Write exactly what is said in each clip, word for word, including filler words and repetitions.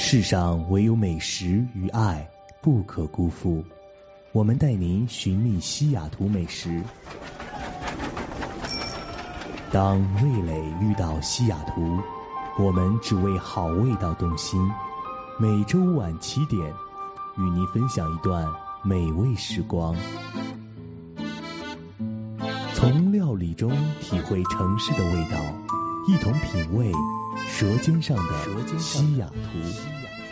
世上唯有美食与爱不可辜负，我们带您寻觅西雅图美食。当味蕾遇到西雅图，我们只为好味道动心。每周晚七点，与您分享一段美味时光，从料理中体会城市的味道，一同品味舌尖上的西雅图。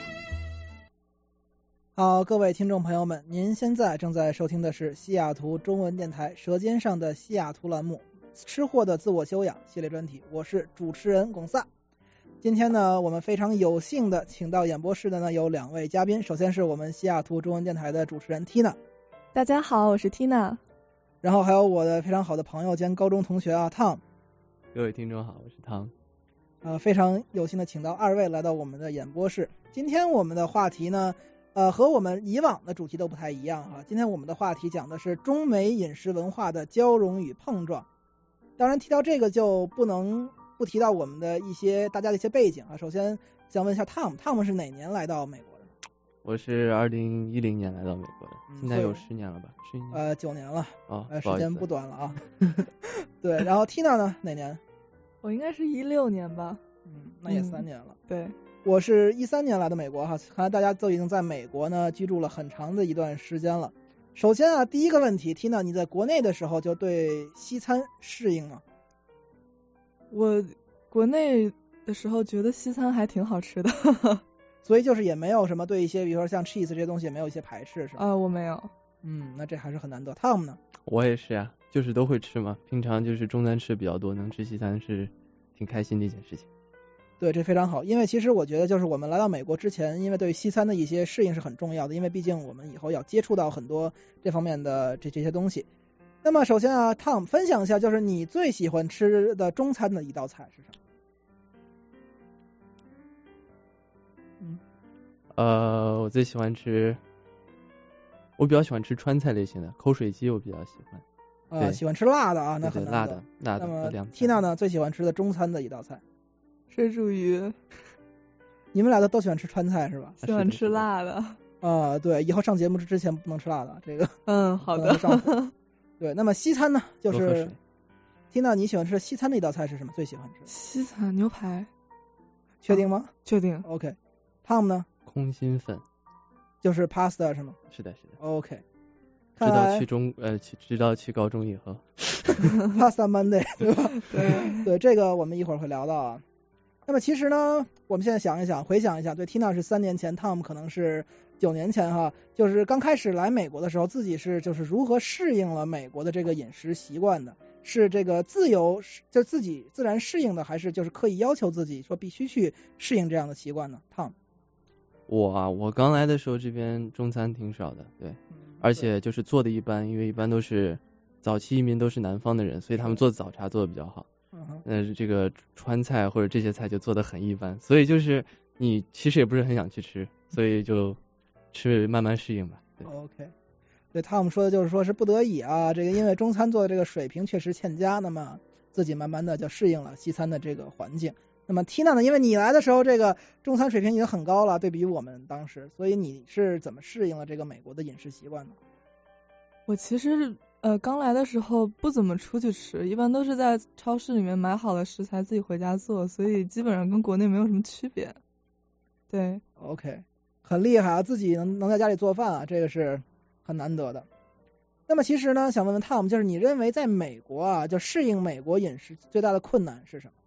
好，各位听众朋友们，您现在正在收听的是西雅图中文电台舌尖上的西雅图栏目吃货的自我修养系列专题，我是主持人龚萨。今天呢，我们非常有幸的请到演播室的呢有两位嘉宾，首先是我们西雅图中文电台的主持人 Tina。 大家好，我是 Tina。 然后还有我的非常好的朋友兼高中同学啊 Tom。 各位听众好，我是 Tom。 呃，非常有幸的请到二位来到我们的演播室。今天我们的话题呢呃，和我们以往的主题都不太一样啊。今天我们的话题讲的是中美饮食文化的交融与碰撞。当然提到这个就不能不提到我们的一些大家的一些背景啊。首先想问一下 Tom， Tom 是哪年来到美国的？ 我是二零一零年来到美国的，现在有十年了吧？十年？ 呃，九年了。 哦， 呃，时间不短了啊。对，然后 Tina 呢？哪年？ 我应该是一六年吧。 嗯，那也三年了。 嗯、对。 我是一三年来的美国哈，看来大家都已经在美国呢居住了很长的一段时间了。首先啊，第一个问题 ，Tina， 你在国内的时候就对西餐适应吗？ 我国内的时候觉得西餐还挺好吃的， 所以就是也没有什么对一些，比如说像 cheese 这些东西也没有一些排斥是吧？ 啊、呃，我没有。 嗯，那这还是很难得。Tom 呢？ 我也是呀、啊，就是都会吃嘛，平常就是中餐吃比较多，能吃西餐是挺开心的一件事情。 对，这非常好，因为其实我觉得就是我们来到美国之前，因为对西餐的一些适应是很重要的，因为毕竟我们以后要接触到很多这方面的这这些东西。那么首先啊 Tom 分享一下，就是你最喜欢吃的中餐的一道菜是什么？ 嗯，呃，我最喜欢吃，我比较喜欢吃川菜类型的，口水鸡我比较喜欢。 呃，喜欢吃辣的啊，那很辣的，辣的。 那么 Tina 呢，最喜欢吃的中餐的一道菜？ 水煮鱼。 你们俩都都喜欢吃川菜是吧？ 喜欢吃辣的。 啊、呃，对，以后上节目之前不能吃辣的，这个。 嗯，好的。 对，那么西餐呢，就是 Tina 你喜欢吃西餐的一道菜是什么？最喜欢吃西餐牛排。 确定吗？ 啊、确定。 OK。Tom 呢？ 空心粉。 就是 pasta 是吗？ 是的，是的。 OK。 直到去中呃，直到去高中以后。 Pasta Monday 对吧？ 对对，这个我们一会儿会聊到啊。那么其实呢，我们现在想一想，回想一下，对 Tina 是三年前 ，Tom 可能是九年前哈，就是刚开始来美国的时候，自己是就是如何适应了美国的这个饮食习惯的？是这个自由就自己自然适应的，还是就是刻意要求自己说必须去适应这样的习惯呢 ？Tom， 我啊，我刚来的时候这边中餐挺少的，对，嗯、而且就是做的一般，因为一般都是早期移民都是南方的人，所以他们做早茶做的比较好。呃，这个川菜或者这些菜就做得很一般，所以就是你其实也不是很想去吃，所以就吃慢慢适应吧。对 OK， 对Tom说的就是说是不得已啊，这个因为中餐做的这个水平确实欠佳，那么自己慢慢的就适应了西餐的这个环境。那么 Tina 呢，因为你来的时候这个中餐水平已经很高了，对比我们当时，所以你是怎么适应了这个美国的饮食习惯呢？ 我其实呃，刚来的时候不怎么出去吃，一般都是在超市里面买好的食材自己回家做，所以基本上跟国内没有什么区别。对 ，OK， 很厉害啊，自己能能在家里做饭啊，这个是很难得的。那么其实呢，想问问 Tom， 就是你认为在美国啊，就适应美国饮食最大的困难是什么？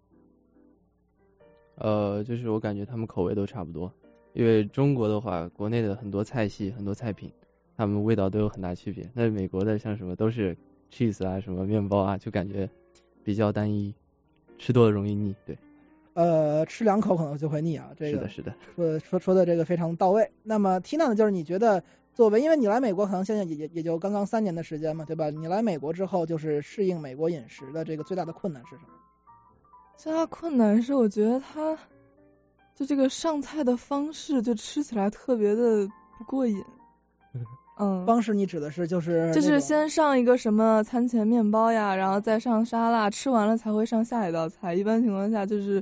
呃，就是我感觉他们口味都差不多，因为中国的话，国内的很多菜系、很多菜品。他们味道都有很大区别，那美国的像什么都是 cheese 啊，什么面包啊，就感觉比较单一，吃多了容易腻。对， 呃，吃两口可能就会腻啊。这个是的，是的， 说说说的这个非常到位。那么 Tina 呢，就是你觉得作为，因为你来美国可能现在也也也就刚刚三年的时间嘛，对吧？你来美国之后，就是适应美国饮食的这个最大的困难是什么？ 最大困难是我觉得它就这个上菜的方式就吃起来特别的不过瘾。嗯， 方式你指的是就是就是先上一个什么餐前面包呀，然后再上沙拉，吃完了才会上下一道菜。一般情况下就是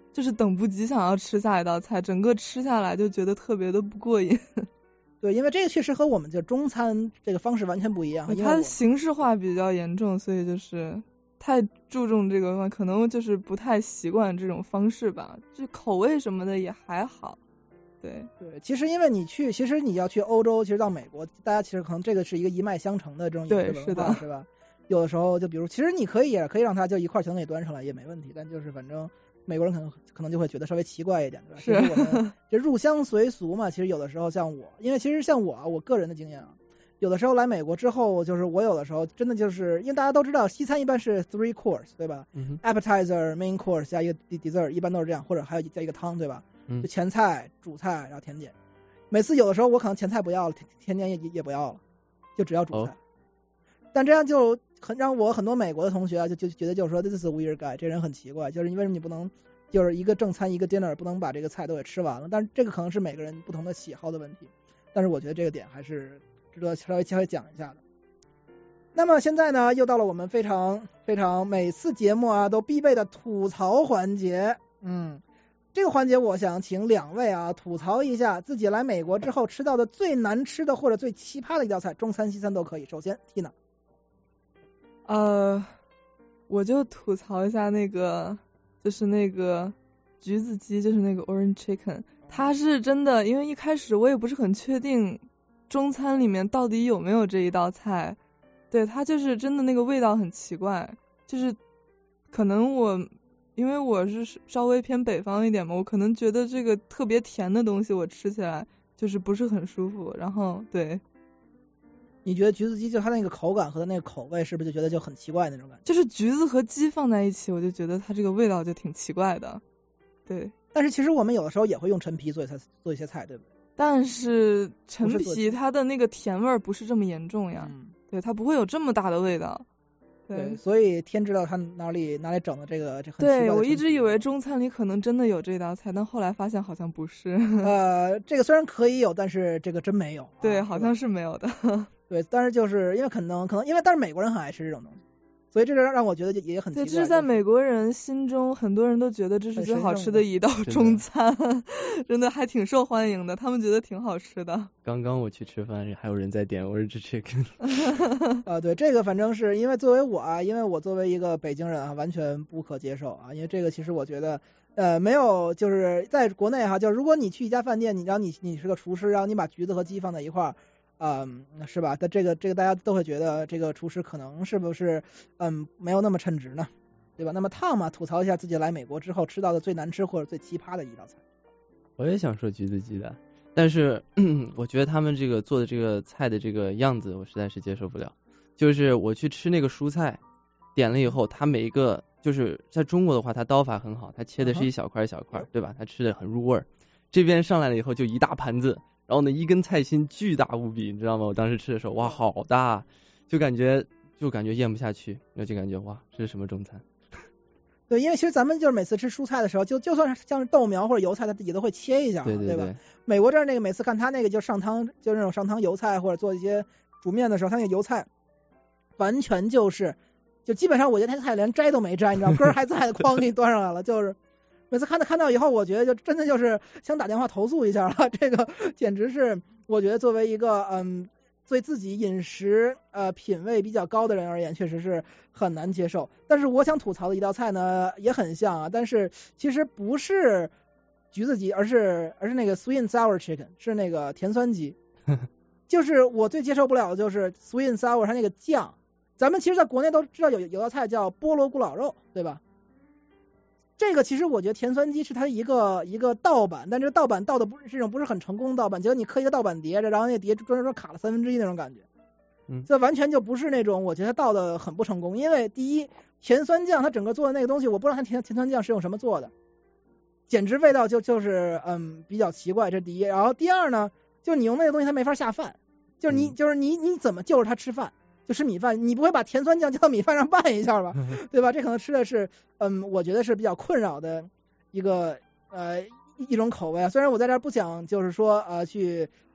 就是等不及想要吃下一道菜，整个吃下来就觉得特别的不过瘾。 对，因为这个确实和我们就中餐这个方式完全不一样， 它形式化比较严重，所以就是太注重这个，可能就是不太习惯这种方式吧。就口味什么的也还好。对对，其实因为你去，其实你要去欧洲，其实到美国，大家其实可能这个是一个一脉相承的这种饮食文化，是吧？有的时候就比如，其实你可以也可以让他就一块全给端上来也没问题，但就是反正美国人可能可能就会觉得稍微奇怪一点，对吧？ 是我们这入乡随俗嘛，其实有的时候像我，因为其实像我啊，我个人的经验啊，有的时候来美国之后，就是我有的时候真的就是因为大家都知道西餐一般是 three course 对吧、 嗯、 ？appetizer main course 加一个 dessert 一般都是这样，或者还有加一个汤对吧？就前菜、主菜，然后甜点。每次有的时候我可能前菜不要了，甜点也也不要了，就只要主菜。哦、但这样就很让我很多美国的同学啊，就就觉得就是说 this is a weird guy， 这人很奇怪，就是为什么你不能就是一个正餐一个 dinner 不能把这个菜都给吃完了？但是这个可能是每个人不同的喜好的问题。但是我觉得这个点还是值得稍微稍微讲一下的。那么现在呢，又到了我们非常非常每次节目啊都必备的吐槽环节，嗯。这个环节我想请两位啊吐槽一下自己来美国之后吃到的最难吃的或者最奇葩的一道菜，中餐西餐都可以。首先 Tina， 呃，我就吐槽一下那个就是那个橘子鸡，就是那个 orange chicken， 它是真的，因为一开始我也不是很确定中餐里面到底有没有这一道菜，对，它就是真的那个味道很奇怪，就是可能我。因为我是稍微偏北方一点嘛，我可能觉得这个特别甜的东西我吃起来就是不是很舒服，然后对。 你觉得橘子鸡就它那个口感和它那个口味是不是就觉得就很奇怪那种感觉？ 就是橘子和鸡放在一起，我就觉得它这个味道就挺奇怪的。对。 但是其实我们有的时候也会用陈皮做一菜做一些菜，对不对？ 但是陈皮它的那个甜味不是这么严重呀，嗯、对，它不会有这么大的味道。 对，所以天知道他哪里哪里整的这个这很奇怪的。 对，我一直以为中餐里可能真的有这道菜，但后来发现好像不是。 呃，这个虽然可以有，但是这个真没有。 对， 啊、 好像是没有的。 对，但是就是因为可能可能因为但是美国人很爱吃这种东西，所以这个让我觉得也很奇怪。 对，这是在美国人心中，很多人都觉得这是最好吃的一道中餐，真的还挺受欢迎的，他们觉得挺好吃的。 刚刚我去吃饭，还有人在点 orange chicken。 啊，对，这个反正是因为作为我啊，因为我作为一个北京人啊，完全不可接受啊，因为这个其实我觉得，呃，没有就是在国内哈，就是如果你去一家饭店，你让你你是个厨师，然后你把橘子和鸡放在一块儿。嗯，是吧？但这个这个大家都会觉得这个厨师可能是不是嗯没有那么称职呢，对吧？那么Tom嘛，吐槽一下自己来美国之后吃到的最难吃或者最奇葩的一道菜。 我也想说橘子鸡的，但是我觉得他们这个做的这个菜的这个样子我实在是接受不了。就是我去吃那个蔬菜，点了以后，他每一个就是在中国的话，他刀法很好，他切的是一小块一小块，对吧？他吃的很入味儿。这边上来了以后就一大盘子。然后呢，一根菜心巨大无比，你知道吗？我当时吃的时候，哇，好大，就感觉就感觉咽不下去，那就感觉哇，这是什么中餐？ 对，因为其实咱们就是每次吃蔬菜的时候，就就算是像是豆苗或者油菜，它也都会切一下， 对对对， 对吧？美国这儿那个每次看他那个就上汤，就是那种上汤油菜或者做一些煮面的时候，他那个油菜完全就是就基本上我觉得他菜连摘都没摘，你知道，根儿还在，哐给你端上来了，就是。每次看到看到以后，我觉得就真的就是想打电话投诉一下了，这个简直是我觉得作为一个嗯对自己饮食呃品味比较高的人而言，确实是很难接受。但是我想吐槽的一道菜呢，也很像啊，但是其实不是橘子鸡，而是而是那个 sweet and sour chicken， 是那个甜酸鸡。就是我最接受不了的就是 sweet and sour 它那个酱，咱们其实在国内都知道有有道菜叫菠萝咕老肉，对吧？这个其实我觉得甜酸鸡是它一个一个盗版，但这个盗版盗的不是这种不是很成功的盗版，结果你刻一个盗版叠着，然后那叠专门卡了三分之一那种感觉，嗯，这完全就不是那种我觉得盗的很不成功，因为第一甜酸酱它整个做的那个东西，我不知道它甜甜酸酱是用什么做的，简直味道就就是嗯比较奇怪，这第一，然后第二呢，就你用那个东西它没法下饭，就是你、嗯、就是你你怎么就着它吃饭？就吃米饭，你不会把甜酸酱浇到米饭上拌一下吧？对吧？这可能吃的是，嗯，我觉得是比较困扰的一个呃一种口味啊。虽然我在这儿不想就是说呃去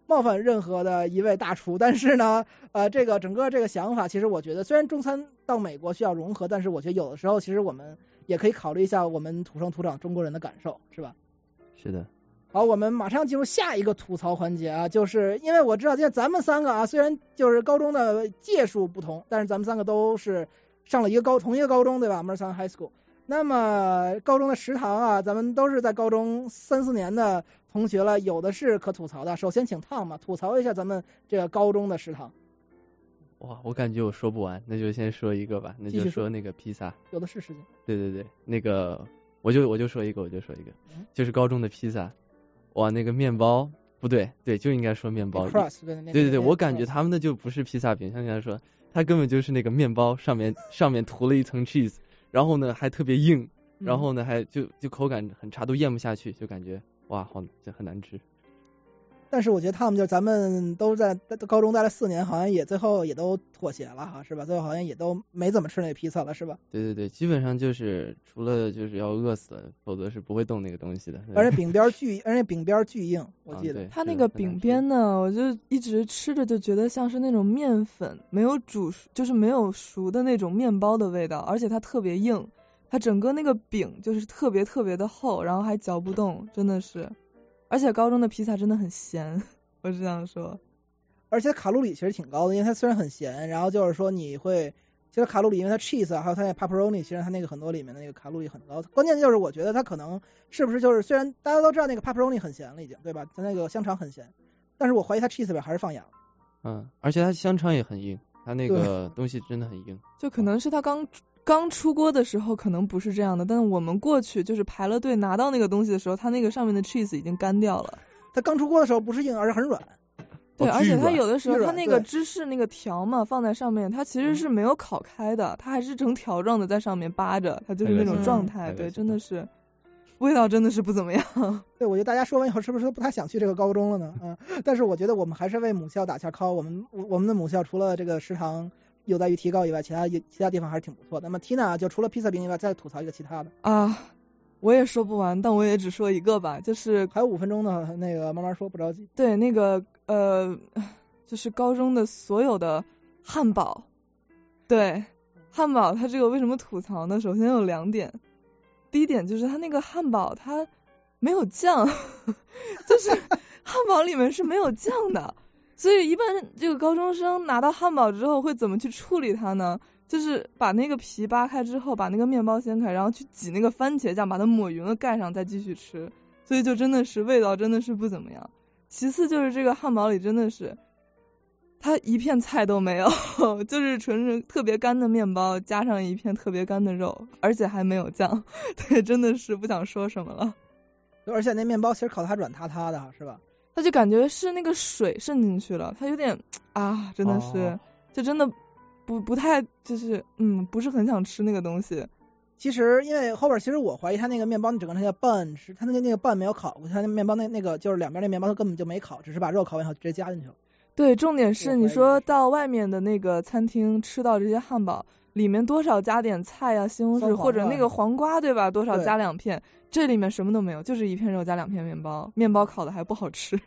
冒犯任何的一位大厨，但是呢，呃，这个整个这个想法，其实我觉得虽然中餐到美国需要融合，但是我觉得有的时候其实我们也可以考虑一下我们土生土长中国人的感受，是吧？ 是的。 好，我们马上进入下一个吐槽环节啊，就是因为我知道，现在咱们三个啊，虽然就是高中的届数不同，但是咱们三个都是上了一个高同一个高中，对吧 ？Mercer High School。那么高中的食堂啊，咱们都是在高中三四年的同学了，有的是可吐槽的。首先请Tom嘛，吐槽一下咱们这个高中的食堂。 哇，我感觉我说不完，那就先说一个吧，那就说那个披萨。 有的是时间。 对对对，那个我就我就说一个，我就说一个，嗯、就是高中的披萨。哇，那个面包不对，对，就应该说面包。 Crust, 对对对对，我感觉他们的就不是披萨饼，像你刚才说，它根本就是那个面包上面上面涂了一层 cheese， 然后呢还特别硬，然后呢还就就口感很差，都咽不下去，就感觉哇，好这很难吃。 但是我觉得他们就咱们都在高中待了四年，好像也最后也都妥协了哈，是吧？最后好像也都没怎么吃那个披萨了，是吧？ 对对对，基本上就是除了就是要饿死了，否则是不会动那个东西的。 而且饼边巨，而且饼边巨硬，我记得。 啊、 它那个饼边呢，我就一直吃着就觉得像是那种面粉没有煮，就是没有熟的那种面包的味道，而且它特别硬，它整个那个饼就是特别特别的厚，然后还嚼不动，真的是。而且高中的披萨真的很咸，我是这样说。 而且卡路里其实挺高的，因为它虽然很咸，然后就是说你会，其实卡路里因为它 cheese 还有它那 pepperoni， 其实它那个很多里面的那个卡路里很高。关键就是我觉得它可能是不是就是虽然大家都知道那个 pepperoni 很咸了已经，对吧？它那个香肠很咸，但是我怀疑它 cheese 里还是放盐。 嗯，而且它香肠也很硬，它那个东西真的很硬。 就可能是它刚。刚出锅的时候可能不是这样的，但是我们过去就是排了队拿到那个东西的时候，它那个上面的 cheese 已经干掉了。 它刚出锅的时候不是硬，而是很软。 对， 哦、 而且它有的时候它那个芝士那个条嘛放在上面，它其实是没有烤开的，它还是成条状的在上面扒着，它就是那种状态。对，真的是味道真的是不怎么样。 对，我觉得大家说完以后是不是都不太想去这个高中了呢？嗯，但是我觉得我们还是为母校打下 call。我们我们的母校除了这个食堂有待于提高以外，其他其他地方还是挺不错的。那么 Tina 就除了披萨饼以外，再吐槽一个其他的啊，我也说不完，但我也只说一个吧，就是还有五分钟呢，那个慢慢说，不着急。 对，那个呃，就是高中的所有的汉堡，对，汉堡它这个为什么吐槽呢？首先有两点，第一点就是它那个汉堡它没有酱，就是汉堡里面是没有酱的。所以一般这个高中生拿到汉堡之后会怎么去处理它呢？就是把那个皮扒开之后，把那个面包掀开，然后去挤那个番茄酱，把它抹匀了盖上，再继续吃。所以就真的是味道真的是不怎么样。其次就是这个汉堡里真的是它一片菜都没有，就是纯纯特别干的面包加上一片特别干的肉，而且还没有酱。对，真的是不想说什么了。 而且那面包其实烤得还软塌塌的，是吧？ 他就感觉是那个水渗进去了，他有点啊，真的是，哦、就真的不不太就是嗯，不是很想吃那个东西。 其实因为后边其实我怀疑他那个面包，整个那个拌是他那个那个拌没有烤过，他那面包那那个就是两边那面包他根本就没烤，只是把肉烤完后直接加进去了。 对，重点是你说到外面的那个餐厅吃到这些汉堡，里面多少加点菜啊，西红柿或者那个黄瓜对吧？多少加两片。这里面什么都没有，就是一片肉加两片面包，面包烤的还不好吃。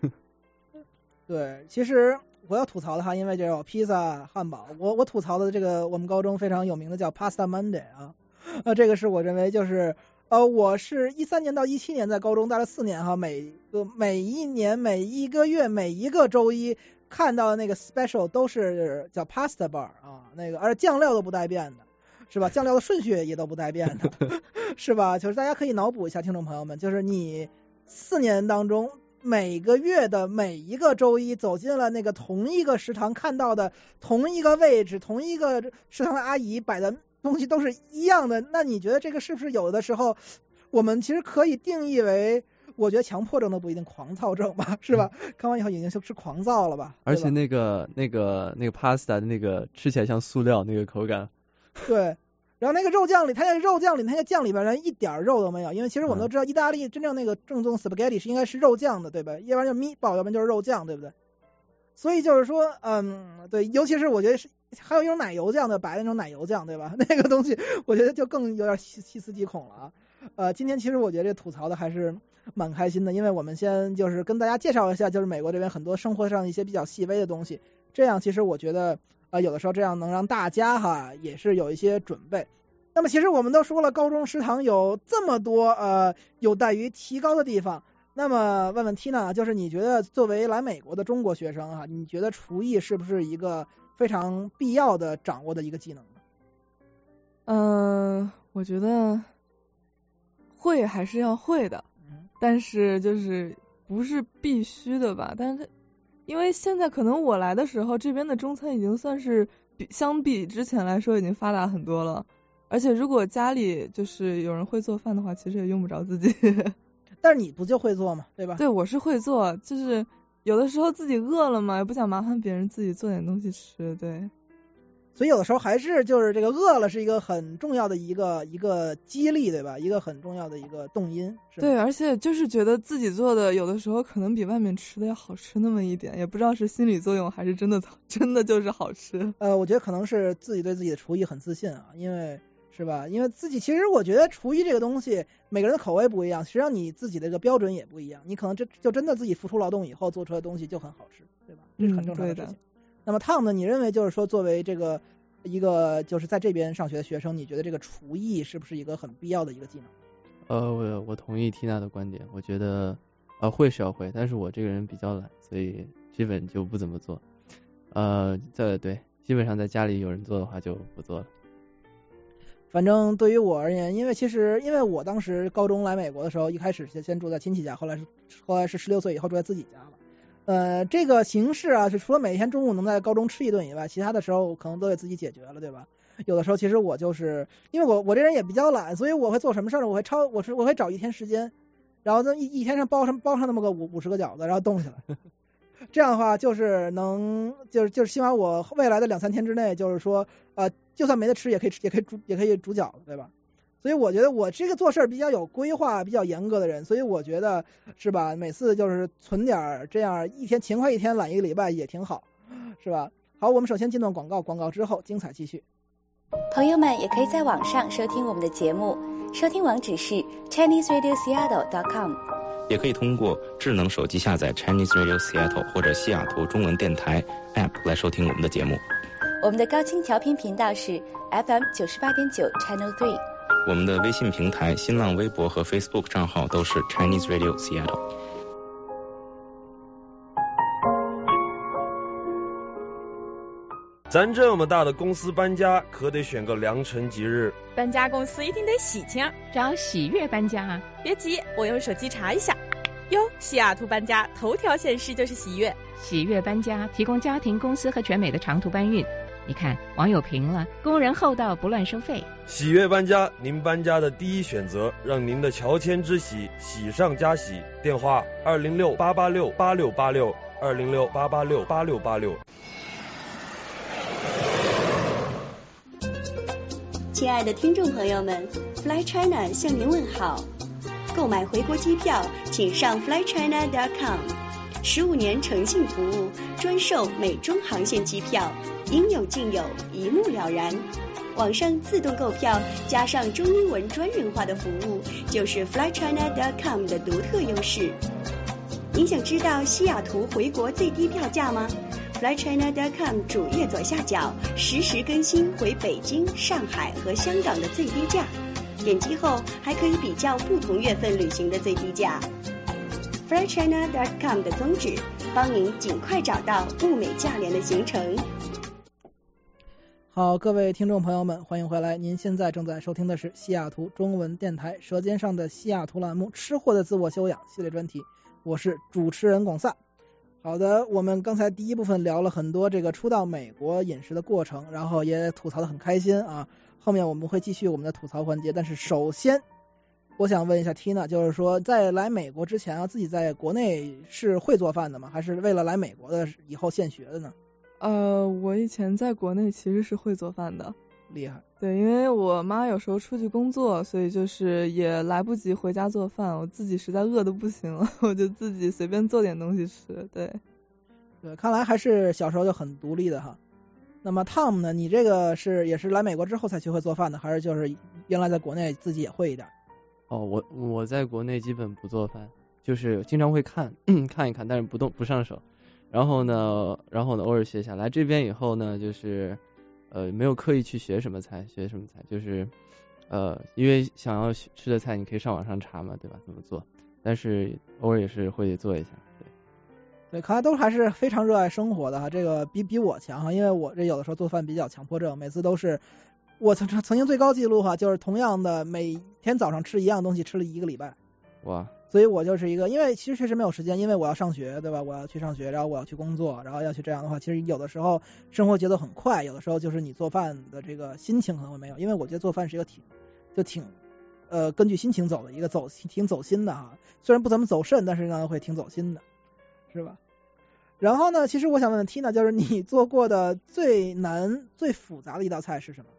对，其实我要吐槽的话，因为这有披萨、汉堡，我我吐槽的这个我们高中非常有名的叫 Pasta Monday 啊，呃，这个是我认为就是呃，我是一三年到一七年在高中待了四年哈，每个每一年每一个月每一个周一看到的那个 special 都是叫 Pasta Bar 啊，那个而酱料都不带变的。是吧？酱料的顺序也都不带变的，是吧？就是大家可以脑补一下，听众朋友们，就是你四年当中每个月的每一个周一走进了那个同一个食堂，看到的同一个位置、同一个食堂的阿姨摆的东西都是一样的，那你觉得这个是不是有的时候我们其实可以定义为？我觉得强迫症都不一定，狂躁症吧，是吧？嗯、看完以后已经是狂躁了吧？ 而且那个那个那个 pasta 的那个吃起来像塑料那个口感。 对，然后那个肉酱里，它那个肉酱里，那个酱里边人一点肉都没有，因为其实我们都知道，意大利真正那个正宗 spaghetti 是应该是肉酱的，对吧？要不然就 meatball， 要不然就是肉酱，对不对？所以就是说，嗯，对，尤其是我觉得是还有一种奶油酱的白的那种奶油酱，对吧？那个东西我觉得就更有点细细思极恐了啊。 呃，今天其实我觉得这吐槽的还是蛮开心的，因为我们先就是跟大家介绍一下，就是美国这边很多生活上一些比较细微的东西，这样其实我觉得呃有的时候这样能让大家哈也是有一些准备。那么其实我们都说了，高中食堂有这么多呃有待于提高的地方。那么问问 Tina， 就是你觉得作为来美国的中国学生啊，你觉得厨艺是不是一个非常必要的掌握的一个技能呢？ 嗯、呃，我觉得会还是要会的，但是就是不是必须的吧。但是因为现在可能我来的时候，这边的中餐已经算是比相比之前来说已经发达很多了。而且如果家里就是有人会做饭的话，其实也用不着自己。 但是你不就会做吗？对吧？ 对，我是会做，就是有的时候自己饿了嘛，也不想麻烦别人，自己做点东西吃。对， 所以有的时候还是就是这个饿了是一个很重要的一个一个激励，对吧？一个很重要的一个动因。 对，而且就是觉得自己做的有的时候可能比外面吃的要好吃那么一点，也不知道是心理作用还是真的真的就是好吃。 呃，我觉得可能是自己对自己的厨艺很自信啊，因为是吧？因为自己其实我觉得厨艺这个东西，每个人的口味不一样，实际上你自己的这个标准也不一样，你可能这就真的自己付出劳动以后做出来的东西就很好吃，对吧？这是很正常的事情。嗯、那么 Tom 呢？你认为就是说，作为这个一个就是在这边上学的学生，你觉得这个厨艺是不是一个很必要的一个技能？ 呃，我我同意 Tina 的观点，我觉得呃会是要会，但是我这个人比较懒，所以基本就不怎么做。呃，在对，基本上在家里有人做的话就不做了。 反正对于我而言，因为其实因为我当时高中来美国的时候，一开始先先住在亲戚家，后来是后来是十六岁以后住在自己家了。呃，这个形式啊，是除了每天中午能在高中吃一顿以外，其他的时候可能都得自己解决了，对吧？有的时候其实我就是因为我我这人也比较懒，所以我会做什么事呢？我会超我是我会找一天时间，然后在一一天上包上包上那么个五五十个饺子，然后冻起来。这样的话就是能就是就是希望我未来的两三天之内，就是说呃就算没得吃也可以吃也可以煮也可以煮饺子，对吧？所以我觉得我这个做事比较有规划比较严格的人，所以我觉得是吧，每次就是存点这样一天勤快一天懒一个礼拜也挺好，是吧？好，我们首先进段广告，广告之后精彩继续。 朋友们也可以在网上收听我们的节目，收听网址是 Chinese Radio Seattle dot com， 也可以通过智能手机下载 Chinese Radio Seattle 或者西雅图中文电台 App 来收听我们的节目。 我们的高清调频频道是 F M 九十八点九 Channel three。 我们的微信平台、新浪微博和 Facebook 账号都是 Chinese Radio Seattle。 咱这么大的公司搬家，可得选个良辰吉日。 搬家公司一定得喜庆， 找喜悦搬家啊！ 别急，我用手机查一下。哟，西雅图搬家头条显示就是喜悦。 喜悦搬家提供家庭、公司和全美的长途搬运。你看，网友评了，工人厚道，不乱收费。 喜悦搬家，您搬家的第一选择，让您的乔迁之喜喜上加喜。电话二零六八八六八六八六二零六八八六八六八六。 亲爱的听众朋友们 ，Fly China 向您问好。购买回国机票，请上 fly china dot com。十五年诚信服务，专售美中航线机票，应有尽有，一目了然。网上自动购票加上中英文专人化的服务，就是 fly china dot com 的独特优势。您想知道西雅图回国最低票价吗？fly china dot com 主页左下角实时更新回北京、上海和香港的最低价，点击后还可以比较不同月份旅行的最低价。fly china dot com 的宗旨，帮您尽快找到物美价廉的行程。 好，各位听众朋友们，欢迎回来。您现在正在收听的是西雅图中文电台舌尖上的西雅图栏目吃货的自我修养系列专题，我是主持人广萨。好的，我们刚才第一部分聊了很多这个初到美国饮食的过程，然后也吐槽得很开心啊。后面我们会继续我们的吐槽环节，但是首先我想问一下 Tina， 就是说在来美国之前啊，自己在国内是会做饭的吗？还是为了来美国的以后现学的呢？ 呃，我以前在国内其实是会做饭的。 厉害。 对，因为我妈有时候出去工作，所以就是也来不及回家做饭，我自己实在饿得不行了，我就自己随便做点东西吃。对， 对，看来还是小时候就很独立的哈。那么 Tom 呢？你这个是也是来美国之后才学会做饭的，还是就是原来在国内自己也会一点？ 哦，我我在国内基本不做饭，就是经常会看看一看，但是不动不上手。然后呢，然后呢，偶尔学下来。这边以后呢，就是呃没有刻意去学什么菜，学什么菜，就是呃因为想要吃的菜，你可以上网上查嘛，对吧？怎么做？但是偶尔也是会做一下，对。 对，看来都还是非常热爱生活的哈，这个比比我强哈，因为我这有的时候做饭比较强迫症，每次都是我曾曾经最高记录哈，就是同样的每天早上吃一样东西吃了一个礼拜。 哇！ 所以我就是一个，因为其实确实没有时间，因为我要上学，对吧？我要去上学，然后我要去工作，然后要去这样的话，其实有的时候生活节奏很快，有的时候就是你做饭的这个心情可能会没有，因为我觉得做饭是一个挺就挺呃根据心情走的一个走挺走心的哈，虽然不怎么走肾，但是呢会挺走心的，是吧？然后呢，其实我想问问 Tina， 就是你做过的最难最复杂的一道菜是什么？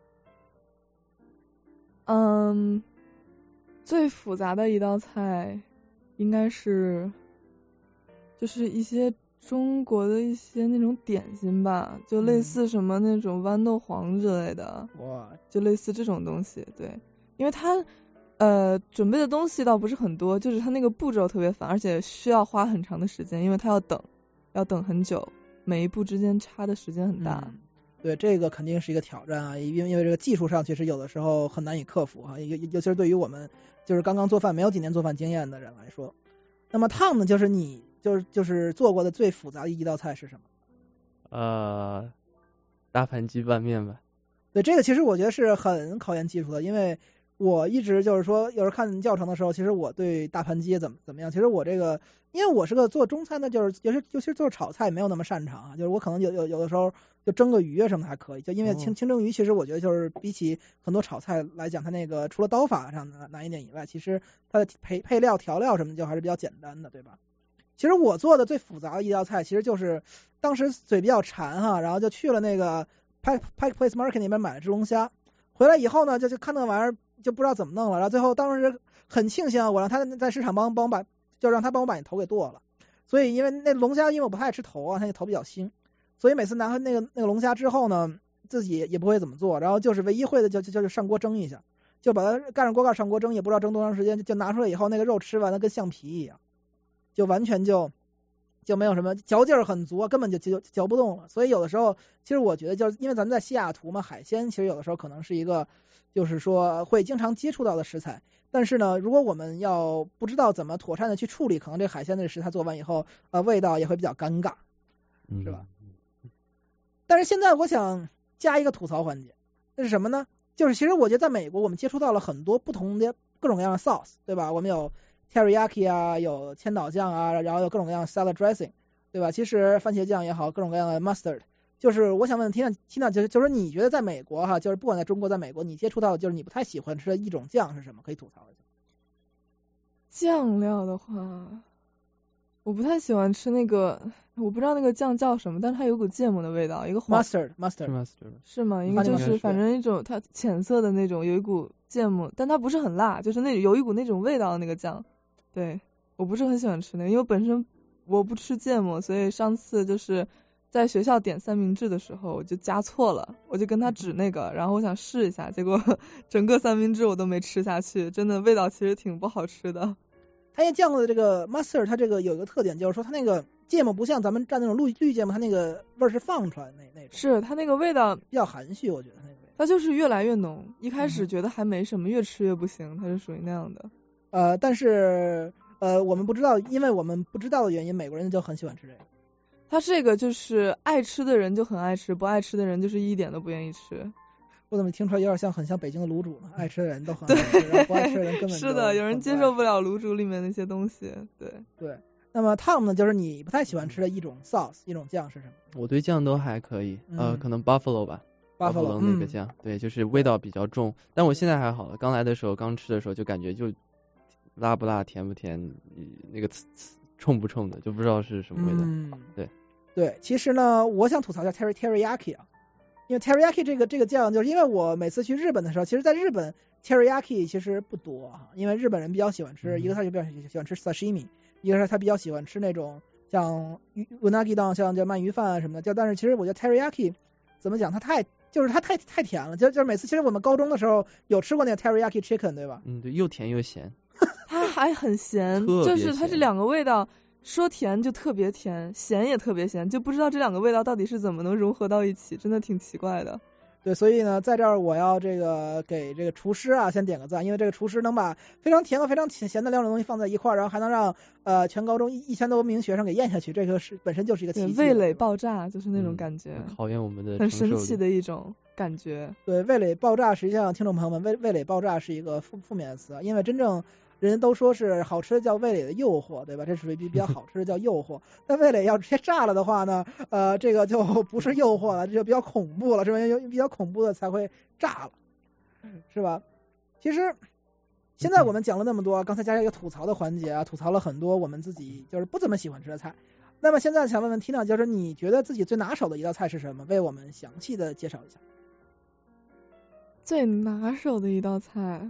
嗯，最复杂的一道菜应该是就是一些中国的一些那种点心吧，就类似什么那种豌豆黄之类的。 哇、嗯， 就类似这种东西，对，因为它呃准备的东西倒不是很多，就是它那个步骤特别烦，而且需要花很长的时间，因为它要等要等很久，每一步之间差的时间很大。 嗯，对，这个肯定是一个挑战啊，因为因为这个技术上确实有的时候很难以克服啊，尤尤其是对于我们就是刚刚做饭没有几年做饭经验的人来说。那么 Tom 呢，就是你就是就是做过的最复杂的一道菜是什么？ 呃，大盘鸡拌面吧。 对，这个其实我觉得是很考验技术的，因为我一直就是说，有时候看教程的时候，其实我对大盘鸡怎么怎么样，其实我这个，因为我是个做中餐的，就是尤其尤其是做炒菜没有那么擅长啊，就是我可能有有有的时候就蒸个鱼啊什么的还可以，就因为清清蒸鱼，其实我觉得就是比起很多炒菜来讲，它那个除了刀法上的难一点以外，其实它的配配料调料什么的就还是比较简单的，对吧？其实我做的最复杂的一道菜，其实就是当时嘴比较馋哈，然后就去了那个 Pike Pike Place Market 那边买了只龙虾，回来以后呢，就就看那玩意儿就不知道怎么弄了，然后最后当时很庆幸我让他在市场帮帮我把，就让他帮我把你头给剁了，所以因为那龙虾因为我不太爱吃头啊，它那头比较腥，所以每次拿回那个那个龙虾之后呢，自己也不会怎么做，然后就是唯一会的就就就是上锅蒸一下，就把它盖上锅盖上锅蒸，也不知道蒸多长时间，就拿出来以后那个肉吃完了跟橡皮一样，就完全就就没有什么嚼劲儿很足，根本就嚼嚼不动了。所以有的时候其实我觉得就是因为咱们在西雅图嘛，海鲜其实有的时候可能是一个就是说会经常接触到的食材，但是呢如果我们要不知道怎么妥善的去处理，可能这海鲜的食材做完以后呃味道也会比较尴尬，是吧？嗯、但是现在我想加一个吐槽环节，那是什么呢？就是其实我觉得在美国我们接触到了很多不同的各种各样的 sauce， 对吧？我们有teriyaki 啊，有千岛酱啊，然后有各种各样的 salad dressing， 对吧？其实番茄酱也好，各种各样的 mustard， 就是我想问 Tina Tina 就是就是你觉得在美国哈，就是不管在中国在美国，你接触到的就是你不太喜欢吃的一种酱是什么？可以吐槽一下。 酱料的话，我不太喜欢吃那个，我不知道那个酱叫什么，但是它有股芥末的味道，一个黄 mustard mustard mustard 是吗？应该就是反正一种它浅色的那种，有一股芥末，但它不是很辣，就是那有一股那种味道的那个酱。对，我不是很喜欢吃那个，因为本身我不吃芥末，所以上次就是在学校点三明治的时候我就加错了，我就跟他指那个，然后我想试一下，结果整个三明治我都没吃下去，真的味道其实挺不好吃的。 它那酱的这个 mustard 它这个有一个特点，就是说它那个芥末不像咱们蘸那种绿绿芥末，它那个味儿是放出来的那那种， 是它那个味道比较含蓄，我觉得那个它就是越来越浓，一开始觉得还没什么，越吃越不行，它是属于那样的。 呃，但是呃，我们不知道，因为我们不知道的原因，美国人就很喜欢吃这个。 他这个就是爱吃的人就很爱吃，不爱吃的人就是一点都不愿意吃。 我怎么听出来有点像很像北京的卤煮呢？爱吃的人都很爱吃，然后不爱吃的人根本就是的，有人接受不了卤煮里面那些东西。对对。那么 Tom 呢，就是你不太喜欢吃的一种 sauce， 一种酱是什么？ 我对酱都还可以， 嗯、 呃，可能 buffalo 吧。 buffalo 那个酱、嗯，对，就是味道比较重，但我现在还好了。刚来的时候，刚吃的时候就感觉就辣不辣、甜不甜，那个冲不冲的，就不知道是什么味道。 嗯， 对对，其实呢，我想吐槽一下 teriyaki teriyaki 啊，因为 teriyaki 这个这个酱，就是因为我每次去日本的时候，其实在日本 teriyaki 其实不多啊，因为日本人比较喜欢吃，嗯、一个他就比较喜欢吃 sashimi， 一个是他比较喜欢吃那种像 unagi 档，像叫鳗鱼饭啊什么的，就但是其实我觉得 teriyaki 怎么讲，它太就是它太太甜了，就就是每次其实我们高中的时候有吃过那个 teriyaki chicken 对吧？ 嗯，对，又甜又咸。 它还很咸，就是它这两个味道，说甜就特别甜，咸也特别咸，就不知道这两个味道到底是怎么能融合到一起，真的挺奇怪的。 对，所以呢，在这儿我要这个给这个厨师啊先点个赞，因为这个厨师能把非常甜和非常咸的两种东西放在一块儿，然后还能让呃全高中一千多名学生给咽下去，这个是本身就是一个奇迹。 味蕾爆炸就是那种感觉， 嗯、考验我们的很神奇的一种感觉。 对，味蕾爆炸，实际上听众朋友们，味味蕾爆炸是一个负负面的词，因为真正人都说是好吃的叫味蕾的诱惑，对吧？这属于比比较好吃的叫诱惑。但味蕾要直接炸了的话呢，呃，这个就不是诱惑了，这就比较恐怖了，是吧？有比较恐怖的才会炸了，是吧？其实现在我们讲了那么多，刚才加上一个吐槽的环节啊，吐槽了很多我们自己就是不怎么喜欢吃的菜。那么现在想问问 Tina， 就是你觉得自己最拿手的一道菜是什么？为我们详细的介绍一下。 最拿手的一道菜。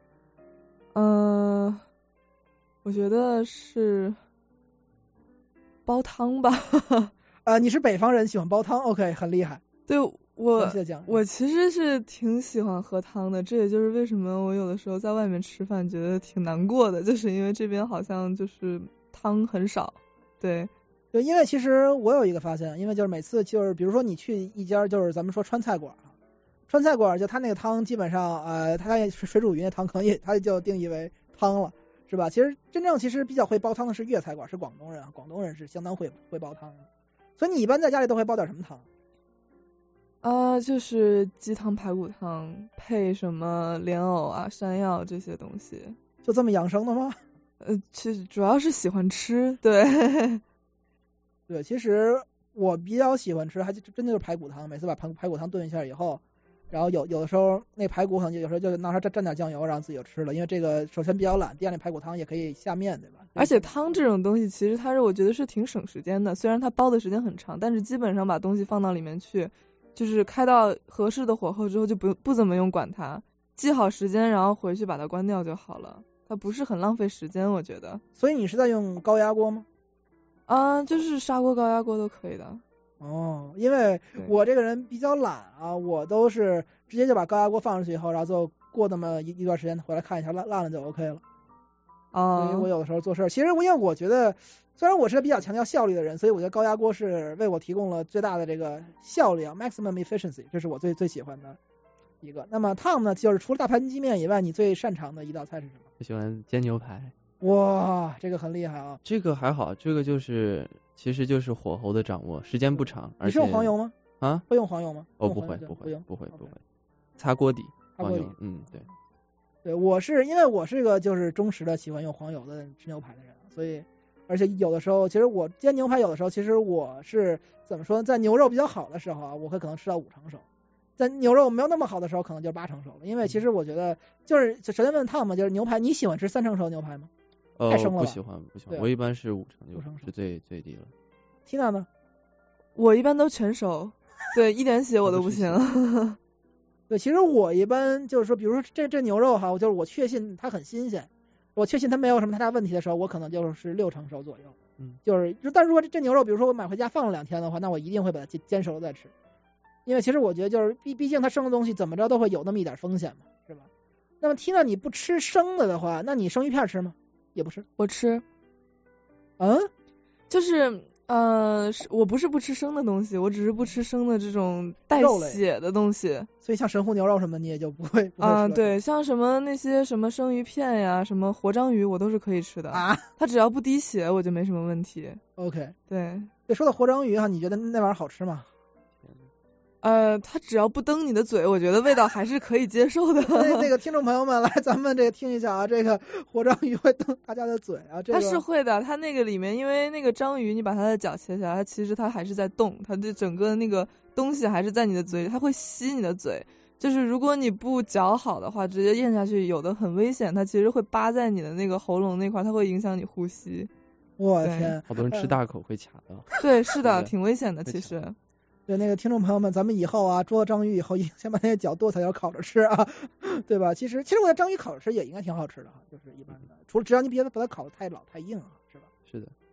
嗯、呃，我觉得是煲汤吧。 呃，你是北方人，喜欢煲汤 ，OK， 很厉害。 对，我我其实是挺喜欢喝汤的，这也就是为什么我有的时候在外面吃饭觉得挺难过的，就是因为这边好像就是汤很少。对， 对，因为其实我有一个发现，因为就是每次就是比如说你去一家就是咱们说川菜馆。川菜馆就他那个汤基本上呃他水煮鱼那汤可能也他就定义为汤了，是吧？其实真正其实比较会煲汤的是粤菜馆，是广东人，广东人是相当会会煲汤的。所以你一般在家里都会煲点什么汤？ 呃就是鸡汤排骨汤配什么莲藕啊山药这些东西。 就这么养生的吗？ 呃其实主要是喜欢吃。对对，其实我比较喜欢吃还就真的就是排骨汤，每次把排排骨汤炖一下以后，然后有有的时候那排骨可能就有时候就拿出来蘸蘸点酱油，然后自己就吃了。因为这个首先比较懒，第二那排骨汤也可以下面，对吧？ 而且汤这种东西其实它是我觉得是挺省时间的，虽然它煲的时间很长，但是基本上把东西放到里面去，就是开到合适的火候之后就不不怎么用管它，记好时间然后回去把它关掉就好了，它不是很浪费时间我觉得。 所以你是在用高压锅吗？ 啊、呃，就是砂锅高压锅都可以的。 哦，因为我这个人比较懒啊，我都是直接就把高压锅放上去以后，然后就过那么一一段时间回来看一下烂烂了就 OK 了。 啊， 所以我有的时候做事，其实我因为我觉得，虽然我是比较强调效率的人，所以我觉得高压锅是为我提供了最大的这个效率啊 ，maximum efficiency， 这是我最最喜欢的一个。那么 Tom 呢，就是除了大盘鸡面以外，你最擅长的一道菜是什么？ 我喜欢煎牛排。 哇，这个很厉害啊！ 这个还好，这个就是其实就是火候的掌握，时间不长。 你是用黄油吗？ 啊， 会用黄油吗？ 哦，不会，不会，不会，不会，擦锅底， 擦锅底。 嗯，对。 对，我是因为我是一个就是忠实的喜欢用黄油的吃牛排的人，所以而且有的时候其实我煎牛排有的时候其实我是怎么说呢，在牛肉比较好的时候啊，我会可能吃到五成熟。在牛肉没有那么好的时候，可能就八成熟了。因为其实我觉得，就是首先问Tom嘛，就是牛排，你喜欢吃三成熟牛排吗？ 呃， 太生了吧？ 不喜欢，不喜欢。我一般是五成熟，是最最低了。 Tina呢？ 我一般都全熟，对，一点血我都不行。 对，其实我一般就是说，比如说这这牛肉哈，我就是我确信它很新鲜，我确信它没有什么太大问题的时候，我可能就是六成熟左右。 嗯， 就是，但如果这这牛肉，比如说我买回家放了两天的话，那我一定会把它煎煎熟了再吃。因为其实我觉得就是毕毕竟它生的东西怎么着都会有那么一点风险嘛，是吧？那么 Tina 你不吃生的的话，那你生鱼片吃吗？也不吃。 我吃。 嗯， 就是呃，我不是不吃生的东西，我只是不吃生的这种带血的东西。 所以像神户牛肉什么你也就不会。 啊、嗯，对，像什么那些什么生鱼片呀，什么活章鱼，我都是可以吃的啊。 它只要不滴血，我就没什么问题。 OK， 对。 对，说到活章鱼哈，你觉得那玩意儿好吃吗？ 呃，它只要不蹬你的嘴，我觉得味道还是可以接受的。 那那个听众朋友们，来，咱们这个听一下啊，这个活章鱼会蹬大家的嘴啊。这个、 它是会的，它那个里面，因为那个章鱼，你把它的脚切下来，它其实它还是在动，它的整个那个东西还是在你的嘴里，它会吸你的嘴。就是如果你不嚼好的话，直接咽下去，有的很危险，它其实会扒在你的那个喉咙那块，它会影响你呼吸。 我天， 好多人吃大口会卡到。 对，是的，挺危险的，其实。 对，那个听众朋友们，咱们以后啊，捉到章鱼以后，先把那个脚剁下来烤着吃啊，对吧？其实，其实我觉得章鱼烤着吃也应该挺好吃的哈，就是一般的，除了只要你别把它烤得太老太硬啊，是吧？ 是的。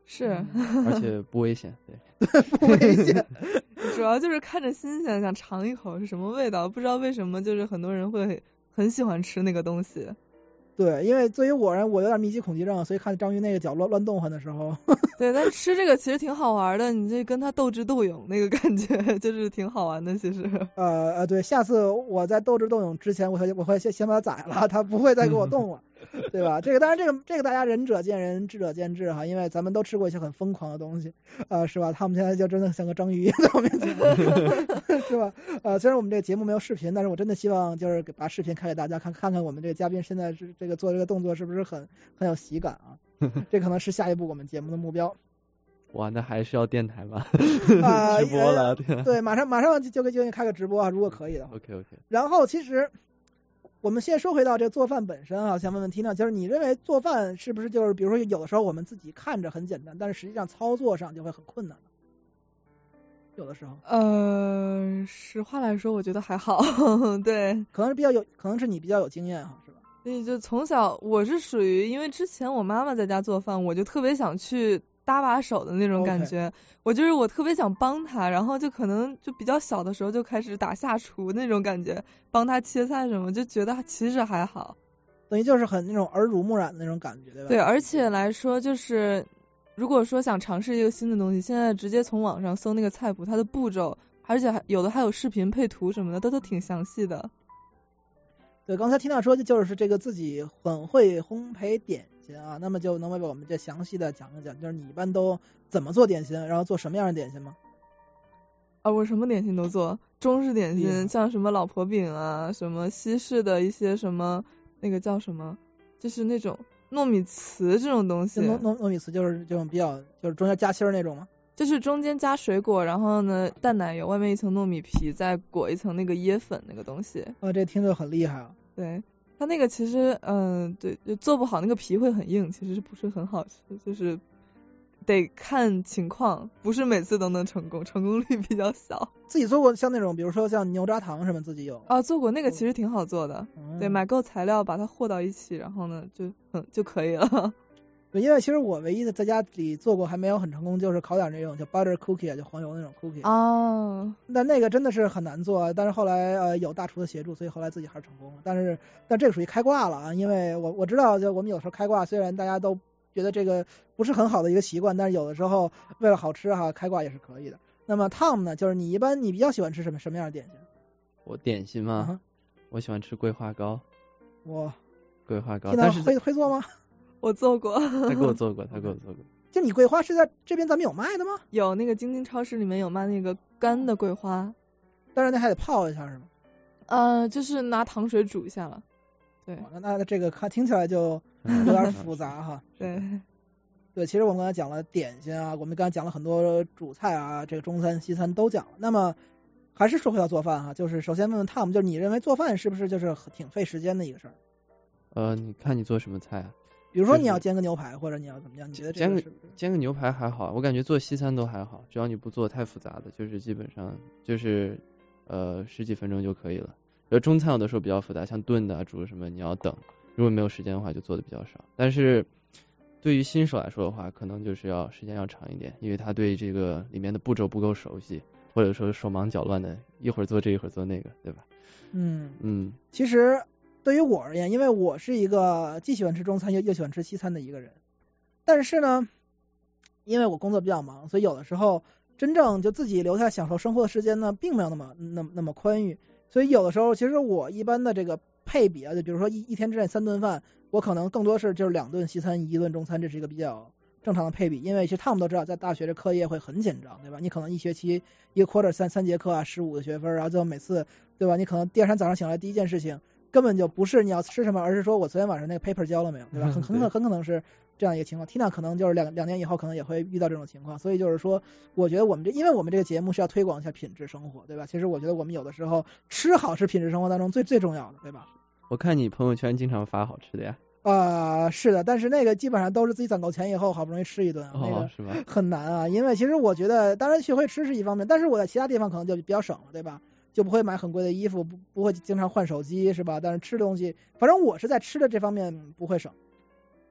是， 而且不危险，对， 不危险。 主要就是看着新鲜，想尝一口是什么味道，不知道为什么就是很多人会很喜欢吃那个东西。 对，因为对于我人，我有点密集恐惧症，所以看章鱼那个脚乱乱动唤的时候， 对，但吃这个其实挺好玩的，你这跟他斗智斗勇那个感觉就是挺好玩的，其实。 呃呃，对，下次我在斗智斗勇之前，我会我会先先把它宰了，他不会再给我动了，对吧？这个当然，这个这个大家仁者见仁，智者见智哈，因为咱们都吃过一些很疯狂的东西，呃，是吧？他们现在就真的像个章鱼在我面前，是吧？呃，虽然我们这个节目没有视频，但是我真的希望就是把视频开给大家看，看看我们这个嘉宾现在是这个做这个动作是不是很很有喜感啊？这可能是下一步我们节目的目标。 哇，那还是要电台吧？ 啊、 直播了， 对、呃、对，马上马上就就给就给你开个直播啊，如果可以的话。 OK OK。 然后其实我们先说回到这个做饭本身啊，想问问缇娜，就是你认为做饭是不是就是比如说有的时候我们自己看着很简单，但是实际上操作上就会很困难？有的时候。 呃，实话来说，我觉得还好，对， 可能是比较有，可能是你比较有经验哈，是吧？ 所以就从小我是属于，因为之前我妈妈在家做饭，我就特别想去搭把手的那种感觉， okay. 我就是我特别想帮她，然后就可能就比较小的时候就开始打下厨那种感觉，帮她切菜什么，就觉得其实还好， 等于就是很那种耳濡目染的那种感觉，对吧？ 对，而且来说就是如果说想尝试一个新的东西，现在直接从网上搜那个菜谱，它的步骤，而且还有的还有视频配图什么的，都都挺详细的。 对，刚才听到说就是这个自己很会烘焙点心啊，那么就能为我们这详细的讲一讲，就是你一般都怎么做点心，然后做什么样的点心吗？ 啊，我什么点心都做，中式点心，像什么老婆饼啊，什么西式的一些什么那个叫什么，就是那种糯米糍这种东西。 糯糯糯米糍就是这种比较就是中间夹心儿那种吗？ 就是中间加水果，然后呢淡奶油，外面一层糯米皮，再裹一层那个椰粉那个东西。 哦，这听着很厉害啊。 对，它那个其实嗯、呃、对，就做不好那个皮会很硬，其实是不是很好吃，就是得看情况，不是每次都能成功，成功率比较小。 自己做过像那种比如说像牛轧糖什么自己有？ 啊，做过那个其实挺好做的、 嗯、 对，买够材料把它和到一起，然后呢就嗯就可以了。 对，因为其实我唯一的在家里做过还没有很成功，就是烤点那种叫 butter cookie 啊，就黄油那种 cookie 哦， 但那个真的是很难做，但是后来呃有大厨的协助，所以后来自己还是成功了。但是但这个属于开挂了啊，因为我我知道就我们有时候开挂，虽然大家都觉得这个不是很好的一个习惯，但是有的时候为了好吃哈，开挂也是可以的。那么 Tom 呢，就是你一般你比较喜欢吃什么什么样的点心？ 我点心吗？ 嗯、 我喜欢吃桂花糕。 哇， 桂花糕， 但是会会做吗？ 我做过， 他给我做过，他给我做过。 就你桂花是在这边咱们有卖的吗？ 有，那个京津超市里面有卖那个干的桂花， 但是那还得泡一下是吗？ 呃，就是拿糖水煮一下了。对， 那那这个看听起来就有点复杂哈。 对， 对，其实我们刚才讲了点心啊，我们刚才讲了很多主菜啊，这个中餐西餐都讲了。那么还是说回到做饭哈，就是首先问问 Tom， 就是你认为做饭是不是就是挺费时间的一个事儿？ 呃，你看你做什么菜啊？ 比如说你要煎个牛排，或者你要怎么样？你觉得这个是不是？ 煎个煎个牛排还好，我感觉做西餐都还好，只要你不做太复杂的，就是基本上就是呃十几分钟就可以了。而中餐有的时候比较复杂，像炖的啊、煮什么你要等，如果没有时间的话就做的比较少。但是对于新手来说的话，可能就是要时间要长一点，因为他对这个里面的步骤不够熟悉，或者说手忙脚乱的，一会儿做这一会儿做那个，对吧？ 嗯嗯， 其实。对于我而言，因为我是一个既喜欢吃中餐又又喜欢吃西餐的一个人，但是呢，因为我工作比较忙，所以有的时候真正就自己留下享受生活的时间呢，并没有那么那么那么宽裕，所以有的时候其实我一般的这个配比啊，就比如说一一天之内三顿饭，我可能更多是就是两顿西餐一顿中餐，这是一个比较正常的配比。因为其实他们都知道，在大学这课业会很紧张，对吧？你可能一学期一个 quarter 三三节课啊，十五个学分，然后就每次对吧？你可能第二天早上醒来第一件事情。根本就不是你要吃什么，而是说我昨天晚上那个 paper 交了没有，对吧？很很可很可能是这样一个情况。Tina 可能就是两两年以后可能也会遇到这种情况，所以就是说，我觉得我们这，因为我们这个节目是要推广一下品质生活，对吧？其实我觉得我们有的时候吃好是品质生活当中最最重要的，对吧？ 我看你朋友圈经常发好吃的呀。 啊、呃，是的，但是那个基本上都是自己攒够钱以后好不容易吃一顿， 哦、 那个是吧？ 很难啊。因为其实我觉得，当然学会吃是一方面，但是我在其他地方可能就比较省了，对吧？就不会买很贵的衣服，不不会经常换手机，是吧？但是吃的东西，反正我是在吃的这方面不会省。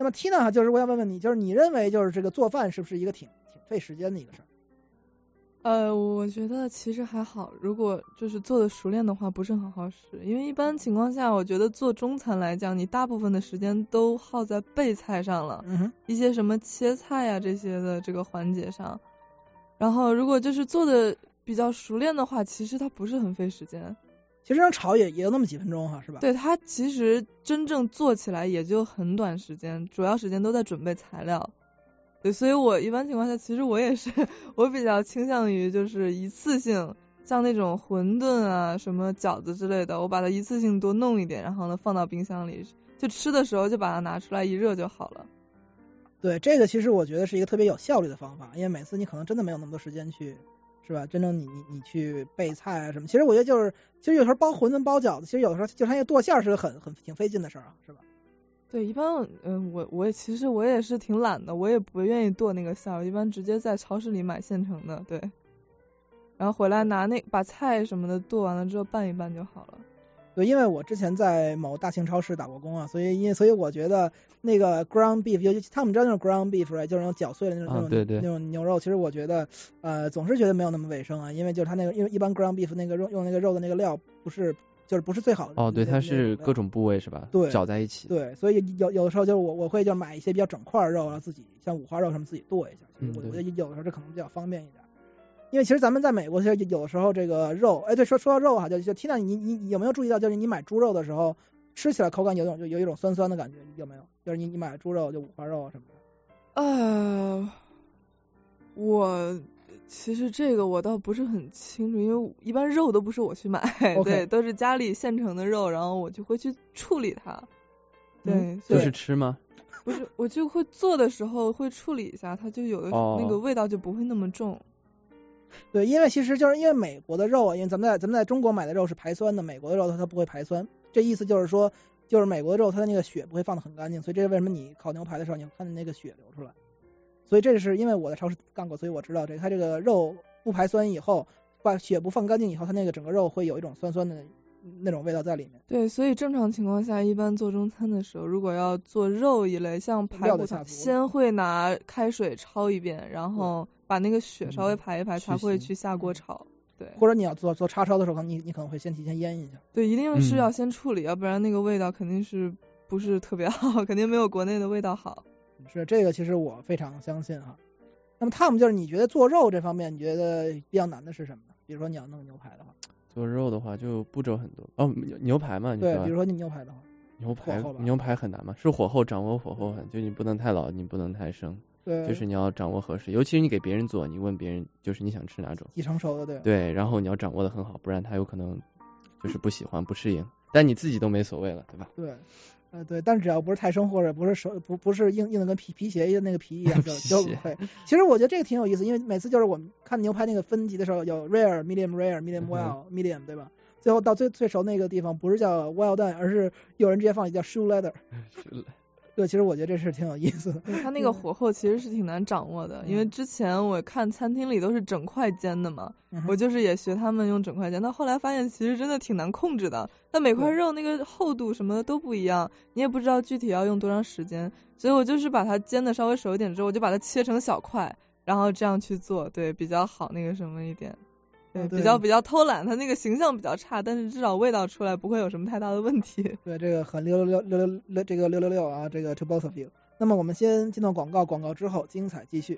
那么 Tina 就是我想问问你，就是你认为就是这个做饭是不是一个挺挺费时间的一个事儿？ 呃，我觉得其实还好，如果就是做的熟练的话，不是很耗时。因为一般情况下，我觉得做中餐来讲，你大部分的时间都耗在备菜上了， 嗯哼， 一些什么切菜呀、啊、这些的这个环节上。然后如果就是做的比较熟练的话，其实它不是很费时间。 其实让炒也也有那么几分钟哈，是吧？ 对，它其实真正做起来也就很短时间，主要时间都在准备材料。对，所以我一般情况下，其实我也是，我比较倾向于就是一次性，像那种馄饨啊、什么饺子之类的，我把它一次性多弄一点，然后呢放到冰箱里，就吃的时候就把它拿出来一热就好了。 对，这个其实我觉得是一个特别有效率的方法，因为每次你可能真的没有那么多时间去，是吧？真正你你你去备菜啊什么，其实我觉得就是，其实有时候包馄饨、包饺子，其实有的时候就它那个剁馅是个很很挺费劲的事儿啊，是吧？ 对，一般嗯、呃，我我其实我也是挺懒的，我也不愿意剁那个馅儿，一般直接在超市里买现成的，对。然后回来拿那把菜什么的剁完了之后拌一拌就好了。 对，因为我之前在某大型超市打过工啊，所以因所以我觉得那个 ground beef， 尤其他们知道那种 ground beef， 就是那种绞碎的那种、 啊、对对那种牛肉，其实我觉得呃总是觉得没有那么卫生啊，因为就是它那个因为一般 ground beef 那个肉用那个肉的那个料不是。就是不是最好的哦，对，它是各种部位是吧？ 对， 搅在一起。 对，所以有有的时候就是我我会就买一些比较整块肉，然后自己像五花肉什么自己剁一下。其实我觉得有的时候这可能比较方便一点，因为其实咱们在美国其实有的时候这个肉，哎，对，说说到肉哈，就就听到你你你有没有注意到，就是你买猪肉的时候吃起来口感有一种就有一种酸酸的感觉，有没有？就是你你买猪肉就五花肉什么的。 呃，我。其实这个我倒不是很清楚，因为一般肉都不是我去买， okay. 对，都是家里现成的肉，然后我就会去处理它。对， 嗯、 就是吃吗？ 不是，我就会做的时候会处理一下，它就有的、 哦、 那个味道就不会那么重。 对，因为其实就是因为美国的肉啊，因为咱们在咱们在中国买的肉是排酸的，美国的肉它它不会排酸，这意思就是说，就是美国的肉它的那个血不会放得很干净，所以这是为什么你烤牛排的时候你会看见那个血流出来。所以这是因为我在超市干过，所以我知道这个，它这个肉不排酸以后，把血不放干净以后，它那个整个肉会有一种酸酸的那种味道在里面。 对，所以正常情况下，一般做中餐的时候，如果要做肉一类，像排骨，先会拿开水焯一遍，然后把那个血稍微排一排，才会去下锅炒。对， 或者你要做做叉烧的时候，你你可能会先提前腌一下。 对，一定是要先处理，嗯、要不然那个味道肯定是不是特别好，肯定没有国内的味道好。 是这个，其实我非常相信哈。那么Tom，就是你觉得做肉这方面，你觉得比较难的是什么呢？比如说你要弄牛排的话， 做肉的话就步骤很多哦。牛排嘛， 对，比如说你牛排的话， 牛排牛排很难嘛，是火候掌握火候很，就你不能太老，你不能太生， 对， 就是你要掌握合适。尤其是你给别人做，你问别人就是你想吃哪种， 已成熟的，对， 对，然后你要掌握的很好，不然他有可能就是不喜欢不适应，但你自己都没所谓了，对吧？ 对。呃对，但只要不是太生或者不是手不不是硬硬的跟皮皮鞋一样那个皮一样就就不会。其实我觉得这个挺有意思，因为每次就是我们看牛排那个分级的时候，有 rare、medium rare、medium well、嗯、medium 对吧？最后到最最熟那个地方不是叫 well done， 而是有人直接放一叫 shoe leather。对，其实我觉得这是挺有意思的。 它那个火候其实是挺难掌握的，嗯、因为之前我看餐厅里都是整块煎的嘛，嗯、我就是也学他们用整块煎，但后来发现其实真的挺难控制的。但每块肉那个厚度什么的都不一样，你也不知道具体要用多长时间，所以我就是把它煎的稍微熟一点之后，我就把它切成小块，然后这样去做，对，比较好那个什么一点。对，比较比较偷懒，它那个形象比较差，但是至少味道出来不会有什么太大的问题。 对，这个很六六六六六这个六六六啊，这个 to both of you。那么我们先进到广告，广告之后精彩继续。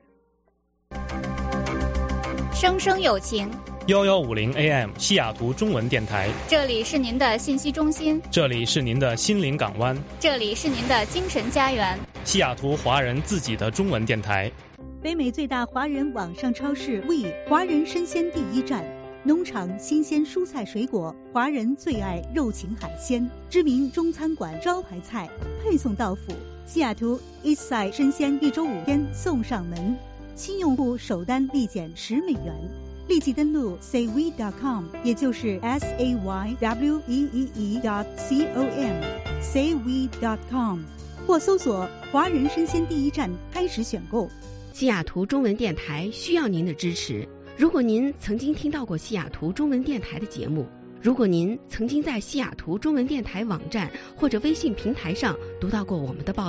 声声有情， 幺幺五零 A M 西雅图中文电台， 这里是您的信息中心， 这里是您的心灵港湾， 这里是您的精神家园， 西雅图华人自己的中文电台。 北美最大华人网上超市 We 华人生鲜第一站，农场新鲜蔬菜水果，华人最爱肉禽海鲜，知名中餐馆招牌菜配送到府。西雅图 Eastside 生鲜一周五天送上门，新用户首单立减十美元，立即登录 say we dot com， 也就是 S A Y W E E E dot C O M say we dot com， 或搜索华人生鲜第一站开始选购。 西雅图中文电台需要您的支持。如果您曾经听到过西雅图中文电台的节目，如果您曾经在西雅图中文电台网站或者微信平台上读到过我们的报道，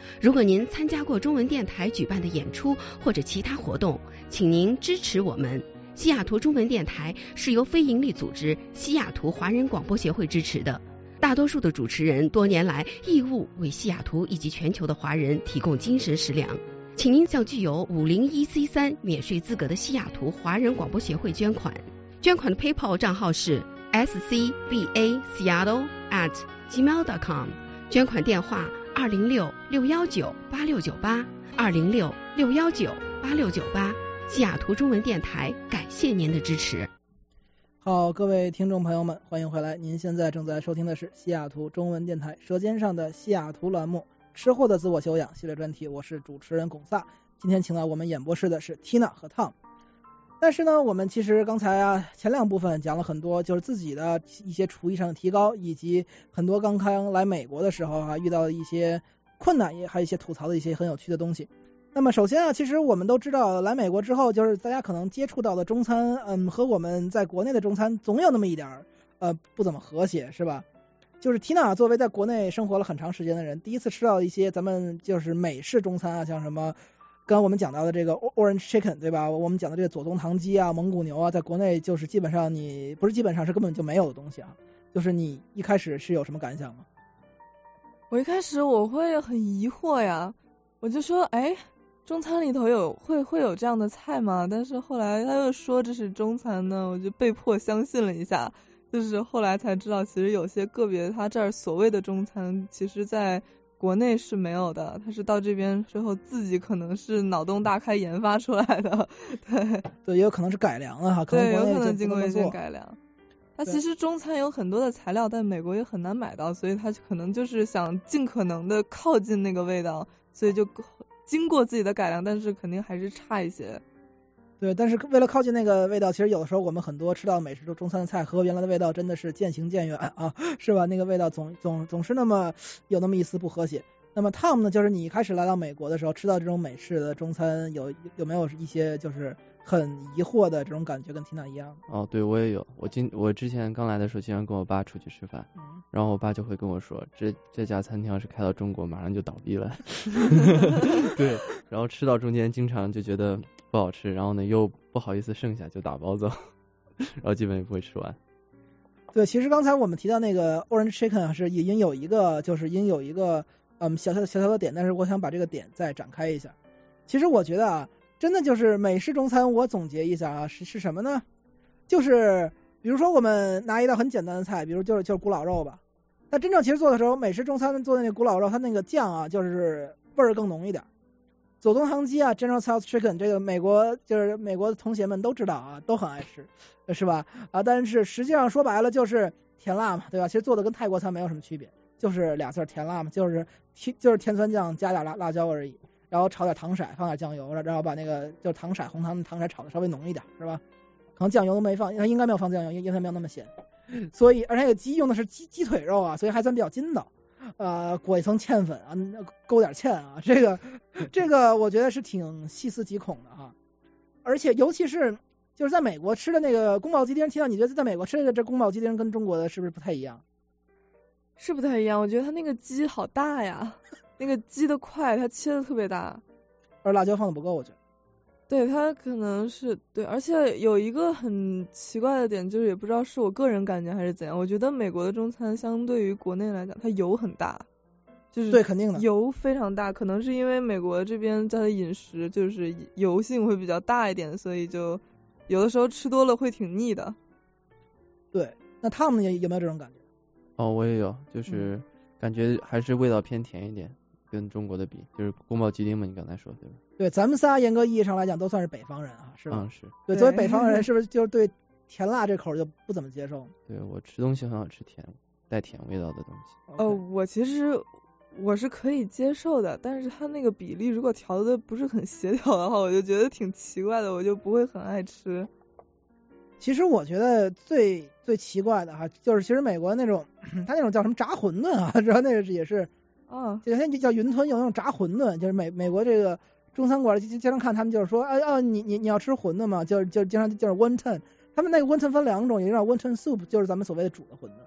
如果您参加过中文电台举办的演出或者其他活动，请您支持我们。西雅图中文电台是由非营利组织西雅图华人广播协会支持的，大多数的主持人多年来义务为西雅图以及全球的华人提供精神食粮。请您向具有五零一 C 三 免税资格的西雅图华人广播协会捐款。捐款的 PayPal 账号是 s c b a seattle at gmail dot com， 捐款电话二零六六一九八六九八二零六六一九八六九八。西雅图中文电台感谢您的支持。 好，各位听众朋友们，欢迎回来。您现在正在收听的是西雅图中文电台舌尖上的西雅图栏目吃货的自我修养系列专题，我是主持人龚萨。今天请到我们演播室的是 Tina 和 Tom。但是呢，我们其实刚才啊前两部分讲了很多，就是自己的一些厨艺上的提高，以及很多刚刚来美国的时候啊遇到的一些困难，也还有一些吐槽的一些很有趣的东西。那么首先啊，其实我们都知道来美国之后，就是大家可能接触到的中餐，嗯，和我们在国内的中餐总有那么一点呃不怎么和谐，是吧？就是缇娜作为在国内生活了很长时间的人，第一次吃到一些咱们就是美式中餐啊，像什么刚刚我们讲到的这个 Orange Chicken， 对吧？我们讲的这个左宗棠鸡啊、蒙古牛啊，在国内就是基本上你不是基本上是根本就没有的东西啊。就是你一开始是有什么感想吗？ 我一开始我会很疑惑呀，我就说，哎。中餐里头有会会有这样的菜吗？但是后来他又说这是中餐呢，我就被迫相信了一下。就是后来才知道，其实有些个别他这儿所谓的中餐，其实在国内是没有的，他是到这边之后自己可能是脑洞大开研发出来的。对对，也有可能是改良了哈，可能对， 国内有可能就不那么做经过一些改良。它其实中餐有很多的材料，但美国也很难买到，所以他可能就是想尽可能的靠近那个味道，所以就经过自己的改良，但是肯定还是差一些。 对，但是为了靠近那个味道，其实有的时候我们很多吃到美式中餐的菜和原来的味道真的是渐行渐远啊，是吧？那个味道总总总是那么有那么一丝不和谐。那么 Tom 呢，就是你一开始来到美国的时候，吃到这种美式的中餐，有有没有一些就是很疑惑的这种感觉，跟 Tina 一样？ 哦，对，我也有。我今我之前刚来的时候，经常跟我爸出去吃饭，嗯、然后我爸就会跟我说，这这家餐厅要是开到中国，马上就倒闭了。对，然后吃到中间经常就觉得不好吃，然后呢又不好意思剩下，就打包走，然后基本也不会吃完。 对，其实刚才我们提到那个 Orange Chicken 是已经有一个，就是已经有一个嗯小小的小小的点，但是我想把这个点再展开一下。其实我觉得啊，真的就是美式中餐，我总结一下啊，是是什么呢？就是比如说我们拿一道很简单的菜，比如就是就是古老肉吧。那真正其实做的时候，美式中餐做的那个古老肉，它那个酱啊，就是味儿更浓一点。左宗棠鸡啊 ，General Tso's Chicken， 这个美国就是美国的同学们都知道啊，都很爱吃，是吧？啊，但是实际上说白了就是甜辣嘛，对吧？其实做的跟泰国餐没有什么区别，就是俩字甜辣嘛，就是就是甜酸酱加点辣辣椒而已，然后炒点糖色，放点酱油，然后把那个就是糖色红糖糖色炒的稍微浓一点，是吧？可能酱油都没放，它应该没有放酱油，因为它没有那么咸。所以而且那个鸡用的是鸡鸡腿肉啊，所以还算比较筋道。呃，裹一层芡粉啊，勾点芡啊，这个这个我觉得是挺细思极恐的哈。而且尤其是就是在美国吃的那个宫保鸡丁，听到你觉得在美国吃的这宫保鸡丁跟中国的是不是不太一样？ 是不太一样，我觉得它那个鸡好大呀，那个鸡的块它切的特别大， 而辣椒放的不够，我觉得。 对，它可能是对，而且有一个很奇怪的点，就是也不知道是我个人感觉还是怎样，我觉得美国的中餐相对于国内来讲，它油很大，就是对，肯定的油非常大，可能是因为美国这边它的饮食就是油性会比较大一点，所以就有的时候吃多了会挺腻的。 对，那他们有有没有这种感觉？ 哦，我也有，就是感觉还是味道偏甜一点。跟中国的比，就是宫保鸡丁嘛，你刚才说对吧？ 对，咱们仨严格意义上来讲都算是北方人啊，是吧？ 嗯，是。 对，作为北方人，是不是就是对甜辣这口就不怎么接受？ 对，我吃东西很好吃甜带甜味道的东西。 呃，我其实我是可以接受的，但是它那个比例如果调的不是很协调的话，我就觉得挺奇怪的，我就不会很爱吃。 其实我觉得最最奇怪的哈，就是其实美国那种他那种叫什么炸馄饨啊，知道那个也是。 啊， 有些就叫云吞，有那种炸馄饨，就是美美国这个中餐馆经常看他们就是说，哎哦，你你你要吃馄饨吗？就是就经常就是 wonton， 他们那个 wonton 分两种，一个叫 wonton soup， 就是咱们所谓的煮的馄饨，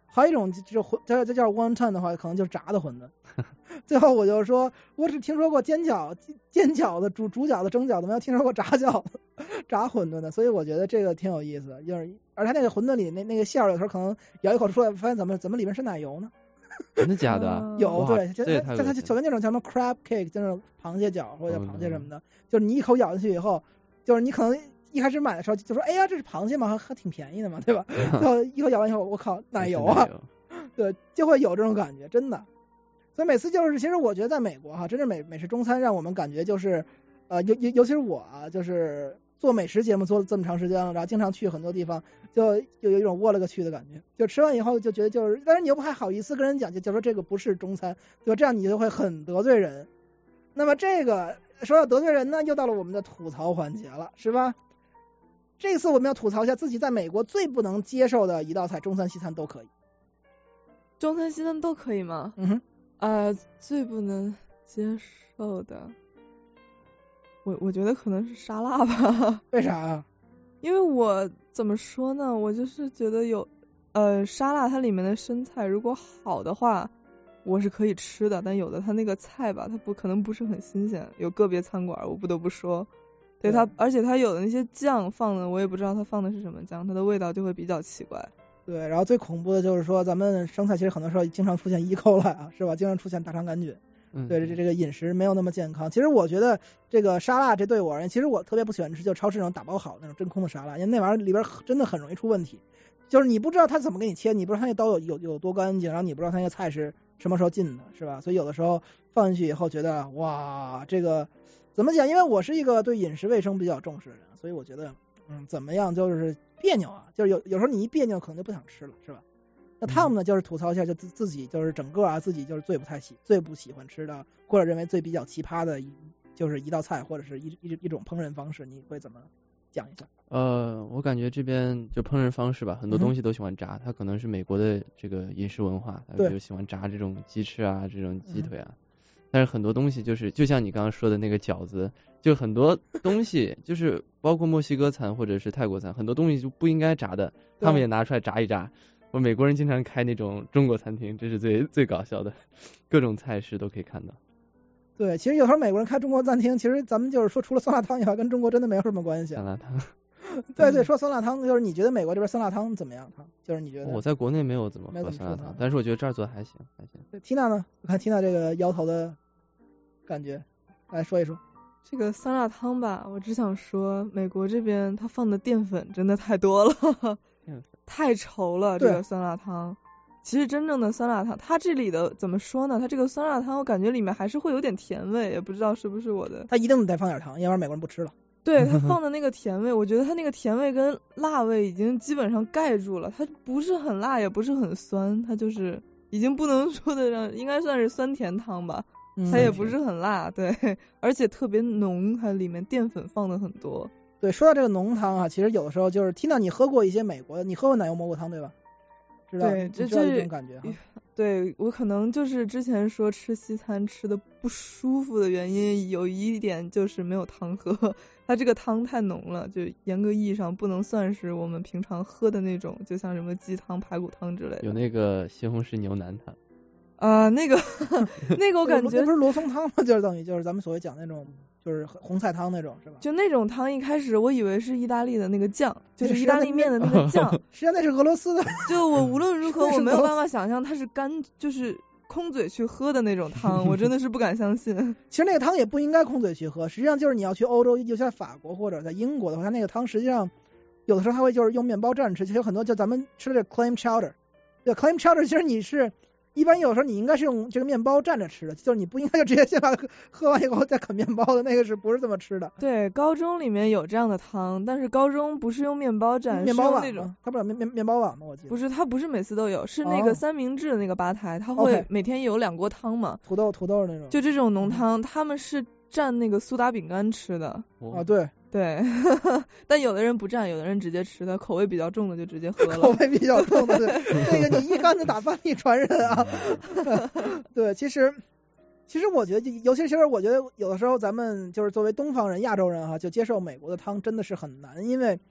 还有一种就馄，这这叫 wonton 的话，可能就是炸的馄饨。最后我就说，我只听说过煎饺、煎饺的、煮煮饺子、蒸饺子，没有听说过炸饺子、炸馄饨的。所以我觉得这个挺有意思的，就是而它那个馄饨里那那个馅儿，有时候可能咬一口出来，发现怎么怎么里面是奶油呢？ 真的假的？ 有，对，就就它就跟那种叫什么 crab cake， 就是螃蟹饺或者螃蟹什么的，嗯、就是你一口咬进去以后，就是你可能一开始买的时候就说，哎呀，这是螃蟹吗？还还挺便宜的嘛，对吧？然后一口咬完以后，我靠，奶油啊！对，就会有这种感觉，真的。所以每次就是，其实我觉得在美国哈，真正美美式中餐让我们感觉就是，呃，尤尤尤其是我啊，就是做美食节目做了这么长时间了，然后经常去很多地方，就有一种窝了个去的感觉。就吃完以后就觉得就是，但是你又不还好意思跟人讲，就就说这个不是中餐，对吧？这样你就会很得罪人。那么这个说到得罪人呢，又到了我们的吐槽环节了，是吧？这次我们要吐槽一下自己在美国最不能接受的一道菜，中餐西餐都可以。 中餐西餐都可以吗？ 嗯哼。 呃，最不能接受的，我我觉得可能是沙拉吧。 为啥啊？ 因为我怎么说呢，我就是觉得有，呃，沙拉它里面的生菜如果好的话，我是可以吃的，但有的它那个菜吧，它不可能不是很新鲜，有个别餐馆我不得不说，对它，而且它有的那些酱放的，我也不知道它放的是什么酱，它的味道就会比较奇怪。 对，然后最恐怖的就是说，咱们生菜其实很多时候经常出现E. coli啊，是吧？经常出现大肠杆菌。 嗯， 对，这这个饮食没有那么健康。其实我觉得这个沙拉，这对我而言，其实我特别不喜欢吃，就超市那种打包好那种真空的沙拉，因为那玩意儿里边真的很容易出问题。就是你不知道它怎么给你切，你不知道它那刀有有有多干净，然后你不知道它那个菜是什么时候进的，是吧？所以有的时候放进去以后觉得哇，这个怎么讲？因为我是一个对饮食卫生比较重视的人，所以我觉得嗯怎么样就是别扭啊，就是有有时候你一别扭可能就不想吃了，是吧？那Tom呢，就是吐槽一下，就自自己就是整个啊，自己就是最不太喜最不喜欢吃的，或者认为最比较奇葩的一就是一道菜或者是一一一种烹饪方式，你会怎么讲一下？ 呃，我感觉这边就烹饪方式吧，很多东西都喜欢炸，嗯、它可能是美国的这个饮食文化，它就喜欢炸这种鸡翅啊，这种鸡腿啊。嗯、但是很多东西就是就像你刚刚说的那个饺子，就很多东西就是包括墨西哥餐或者是泰国餐，很多东西就不应该炸的，他们也拿出来炸一炸。我美国人经常开那种中国餐厅，这是最最搞笑的，各种菜式都可以看到。 对，其实有时候美国人开中国餐厅，其实咱们就是说除了酸辣汤以外，跟中国真的没有什么关系。 酸辣汤。 对对，说酸辣汤，就是你觉得美国这边酸辣汤怎么样？汤就是你觉得？ 我在国内没有怎么喝酸辣汤，但是我觉得这儿做的还行，还行。 对 ，Tina 呢？我看 Tina 这个摇头的感觉，来说一说。 这个酸辣汤吧，我只想说，美国这边它放的淀粉真的太多了。淀粉。太稠了，这个酸辣汤。其实真正的酸辣汤，它这里的怎么说呢？它这个酸辣汤，我感觉里面还是会有点甜味，也不知道是不是我的。 它一定得放点糖，要不然美国人不吃了。 对，它放的那个甜味，我觉得它那个甜味跟辣味已经基本上盖住了，它不是很辣，也不是很酸，它就是已经不能说的让，应该算是酸甜汤吧。它也不是很辣，对，而且特别浓，它里面淀粉放的很多。 对，说到这个浓汤啊，其实有的时候就是听到你喝过一些美国的，你喝过奶油蘑菇汤对吧？知道， 对，这这种感觉哈。 对，我可能就是之前说吃西餐吃的不舒服的原因，有一点就是没有汤喝，它这个汤太浓了，就严格意义上不能算是我们平常喝的那种，就像什么鸡汤、排骨汤之类的。 有那个西红柿牛腩汤。 啊、呃，那个那个我感觉那不是罗宋汤吗？就是等于就是咱们所谓讲那种就是红菜汤那种是吧？ 就那种汤一开始我以为是意大利的那个酱，就是意大利面的那个酱， 实际上那是俄罗斯的。 就我无论如何我没有办法想象它是干，就是空嘴去喝的那种汤，我真的是不敢相信。 其实那个汤也不应该空嘴去喝，实际上就是你要去欧洲，就像法国或者在英国的话，它那个汤实际上有的时候它会就是用面包蘸着吃，其实有很多就咱们吃的这 clam chowder， 对 clam chowder 其实你是。一般有时候你应该是用这个面包蘸着吃的，就是你不应该就直接先把它喝完以后再啃面包的，那个是不是这么吃的？ 对，高中里面有这样的汤，但是高中不是用面包蘸， 面包网那种， 它不是面面面包网吗？我记得不是，它不是每次都有，是那个三明治的那个吧台，它会每天有两锅汤嘛， 土豆土豆那种， 就这种浓汤，他们是蘸那个苏打饼干吃的。 啊，对。 对，但有的人不蘸，有的人直接吃，他口味比较重的就直接喝了。 口味比较重的，对，这个你一竿子打翻一船人啊。对，其实，其实我觉得，尤其是我觉得有的时候咱们就是作为东方人、亚洲人哈、啊，就接受美国的汤真的是很难，因为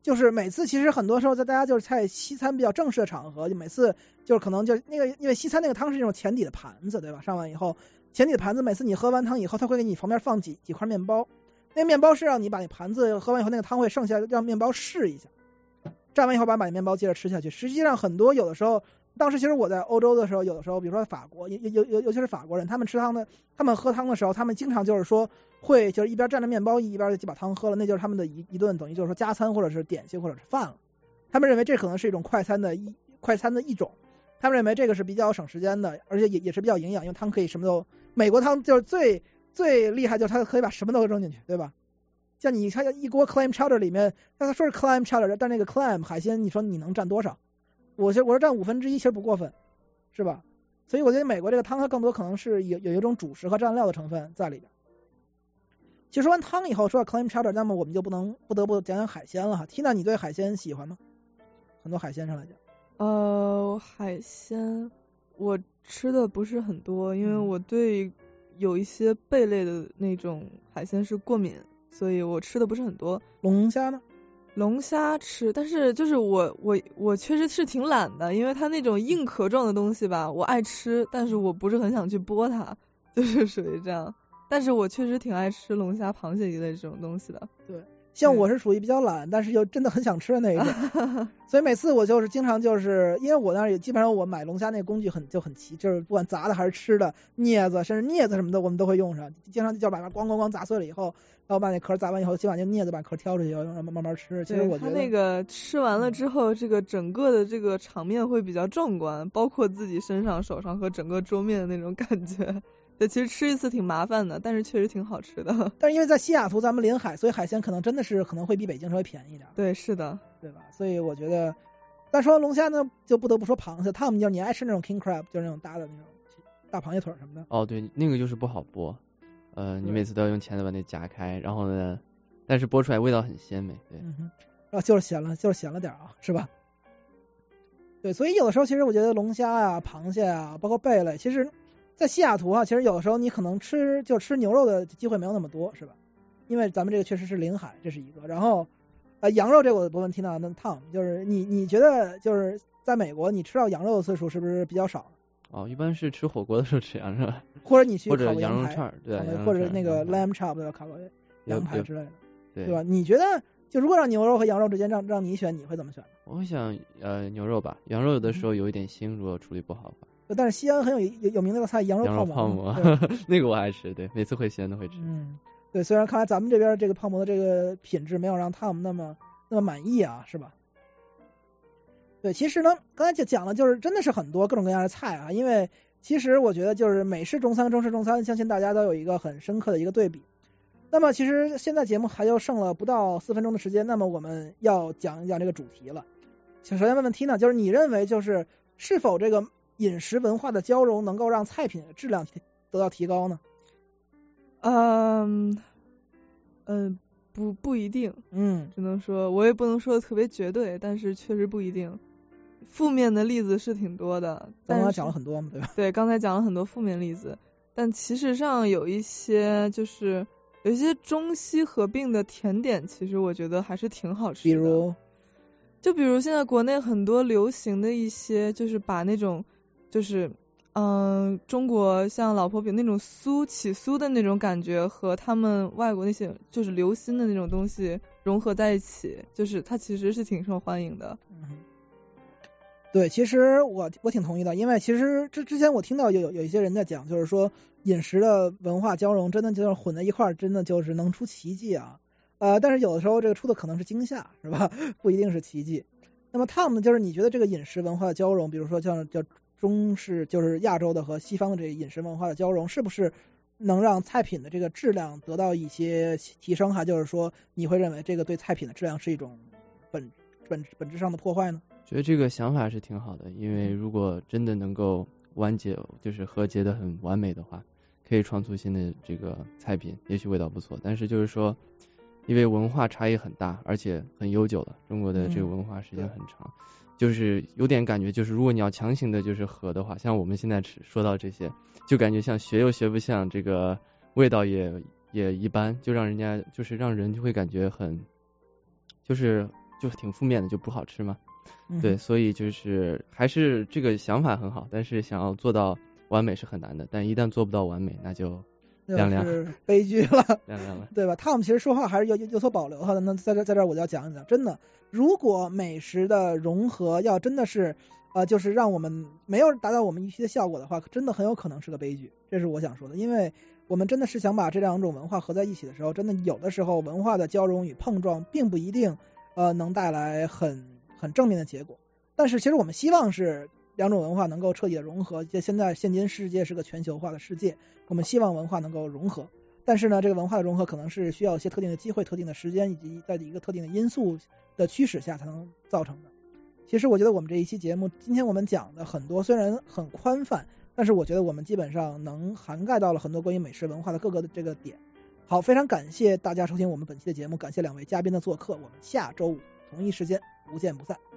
就是每次其实很多时候在大家就是在西餐比较正式的场合，就每次就是可能就那个因为西餐那个汤是那种浅底的盘子，对吧？上完以后浅底的盘子，每次你喝完汤以后，他会给你旁边放几几块面包，那个面包是让你把那盘子喝完以后，那个汤会剩下，让面包试一下，蘸完以后把把面包接着吃下去。实际上很多有的时候，当时其实我在欧洲的时候，有的时候比如说法国，尤尤尤尤其是法国人，他们吃汤的，他们喝汤的时候，他们经常就是说会就是一边蘸着面包一边就把汤喝了，那就是他们的一一顿等于就是说加餐或者是点心或者是饭了。他们认为这可能是一种快餐的一快餐的一种，他们认为这个是比较省时间的，而且也也是比较营养，因为汤可以什么都，美国汤就是最最厉害，就是它可以把什么都扔进去，对吧？像你看一锅 clam chowder 里面，他说是 clam chowder， 但那个 clam 海鲜，你说你能占多少？我我说占五分之一，其实不过分，是吧？所以我觉得美国这个汤它更多可能是有有一种主食和蘸料的成分在里边。其实说完汤以后，说到 clam chowder， 那么我们就不能不得不讲讲海鲜了哈。Tina， 你对海鲜喜欢吗？很多海鲜上来讲， 呃，海鲜我吃的不是很多，因为我对有一些贝类的那种海鲜是过敏，所以我吃的不是很多。 龙虾呢？ 龙虾吃，但是就是我我我确实是挺懒的，因为它那种硬壳状的东西吧，我爱吃，但是我不是很想去剥它，就是属于这样。但是我确实挺爱吃龙虾、螃蟹一类这种东西的。 对，像我是属于比较懒，但是又真的很想吃的那一种，所以每次我就是经常就是因为我那儿也基本上我买龙虾那个工具很就很齐，就是不管炸的还是吃的，镊子甚至镊子什么的我们都会用上，经常就把它咣咣咣砸碎了以后，然后把那壳砸完以后，基本上就镊子把壳挑出去，然后慢慢吃。其实我觉得它那个吃完了之后，这个整个的这个场面会比较壮观，包括自己身上、手上和整个桌面的那种感觉。对，其实吃一次挺麻烦的，但是确实挺好吃的。 但是因为在西雅图咱们临海，所以海鲜可能真的是可能会比北京稍微便宜一点。 对，是的， 对吧？所以我觉得，但说龙虾呢，就不得不说螃蟹。他们就是你爱吃那种 king crab， 就是那种大的那种大螃蟹腿什么的。 哦，对，那个就是不好剥，呃，你每次都要用钳子把那夹开，然后呢，但是剥出来味道很鲜美，对。 嗯哼，然后就是咸了，就是咸了点啊，是吧？对，所以有的时候其实我觉得龙虾啊、螃蟹啊，包括贝类，其实。在西雅图啊，其实有的时候你可能吃就吃牛肉的机会没有那么多，是吧？因为咱们这个确实是临海，这是一个。然后，呃，羊肉这个我不问题呢，那 Tom 就是你你觉得就是在美国你吃到羊肉的次数是不是比较少？ 哦，一般是吃火锅的时候吃羊肉， 或者你去或者羊肉串，对， 或者那个 lamb chop 的烤羊排之类的， 对对吧？你觉得就如果让牛肉和羊肉之间让让你选，你会怎么选？ 我会想呃牛肉吧，羊肉有的时候有一点腥，如果处理不好的话。 但是西安很有有有名那个菜羊肉泡馍， 泡馍那个我爱吃，对，每次会咸的会吃。 嗯，对，虽然看来咱们这边这个泡馍的这个品质没有让他们那么那么满意啊，是吧？对，其实呢，刚才就讲了，就是真的是很多各种各样的菜啊，因为其实我觉得就是美式中餐、中式中餐，相信大家都有一个很深刻的一个对比。那么其实现在节目还就剩了不到四分钟的时间，那么我们要讲一讲这个主题了。首先问问 Tina， 就是你认为就是是否这个饮食文化的交融能够让菜品的质量得到提高呢？ 嗯嗯，不不一定， 嗯， 只能说我也不能说的特别绝对，但是确实不一定。负面的例子是挺多的， 刚才讲了很多嘛，对吧？ 对，刚才讲了很多负面例子，但其实上有一些就是有一些中西合并的甜点，其实我觉得还是挺好吃的。 比如， 就比如现在国内很多流行的一些，就是把那种。就是嗯、呃，中国像老婆饼那种酥起酥的那种感觉和他们外国那些就是流心的那种东西融合在一起，就是它其实是挺受欢迎的。 嗯，对，其实我我挺同意的，因为其实之之前我听到有有一些人在讲，就是说饮食的文化交融真的就是混在一块儿，真的就是能出奇迹啊。呃，但是有的时候这个出的可能是惊吓，是吧？不一定是奇迹。那么 Tom 呢，就是你觉得这个饮食文化的交融，比如说像叫中式就是亚洲的和西方的这个饮食文化的交融，是不是能让菜品的这个质量得到一些提升？还就是说你会认为这个对菜品的质量是一种本本本质上的破坏呢？ 觉得这个想法是挺好的，因为如果真的能够完结就是和解的很完美的话，可以创出新的这个菜品，也许味道不错。但是就是说因为文化差异很大，而且很悠久了，中国的这个文化时间很长、嗯、就是有点感觉，就是如果你要强行的就是合的话，像我们现在吃说到这些，就感觉像学又学不像，这个味道也也一般，就让人家就是让人就会感觉很就是就挺负面的，就不好吃嘛。 嗯、 对，所以就是还是这个想法很好，但是想要做到完美是很难的，但一旦做不到完美，那就凉凉是悲剧了， 凉凉了， 对吧？他们其实说话还是有有所保留哈。那在这在这儿我就要讲一讲，真的，如果美食的融合要真的是呃，就是让我们没有达到我们预期的效果的话，真的很有可能是个悲剧。这是我想说的，因为我们真的是想把这两种文化合在一起的时候，真的有的时候文化的交融与碰撞并不一定呃能带来很很正面的结果。但是其实我们希望是两种文化能够彻底的融合。现在现今世界是个全球化的世界，我们希望文化能够融合。但是呢，这个文化的融合可能是需要一些特定的机会、特定的时间以及在一个特定的因素的驱使下才能造成的。其实我觉得我们这一期节目，今天我们讲的很多虽然很宽泛，但是我觉得我们基本上能涵盖到了很多关于美食文化的各个的这个点。好，非常感谢大家收听我们本期的节目，感谢两位嘉宾的做客，我们下周五同一时间不见不散。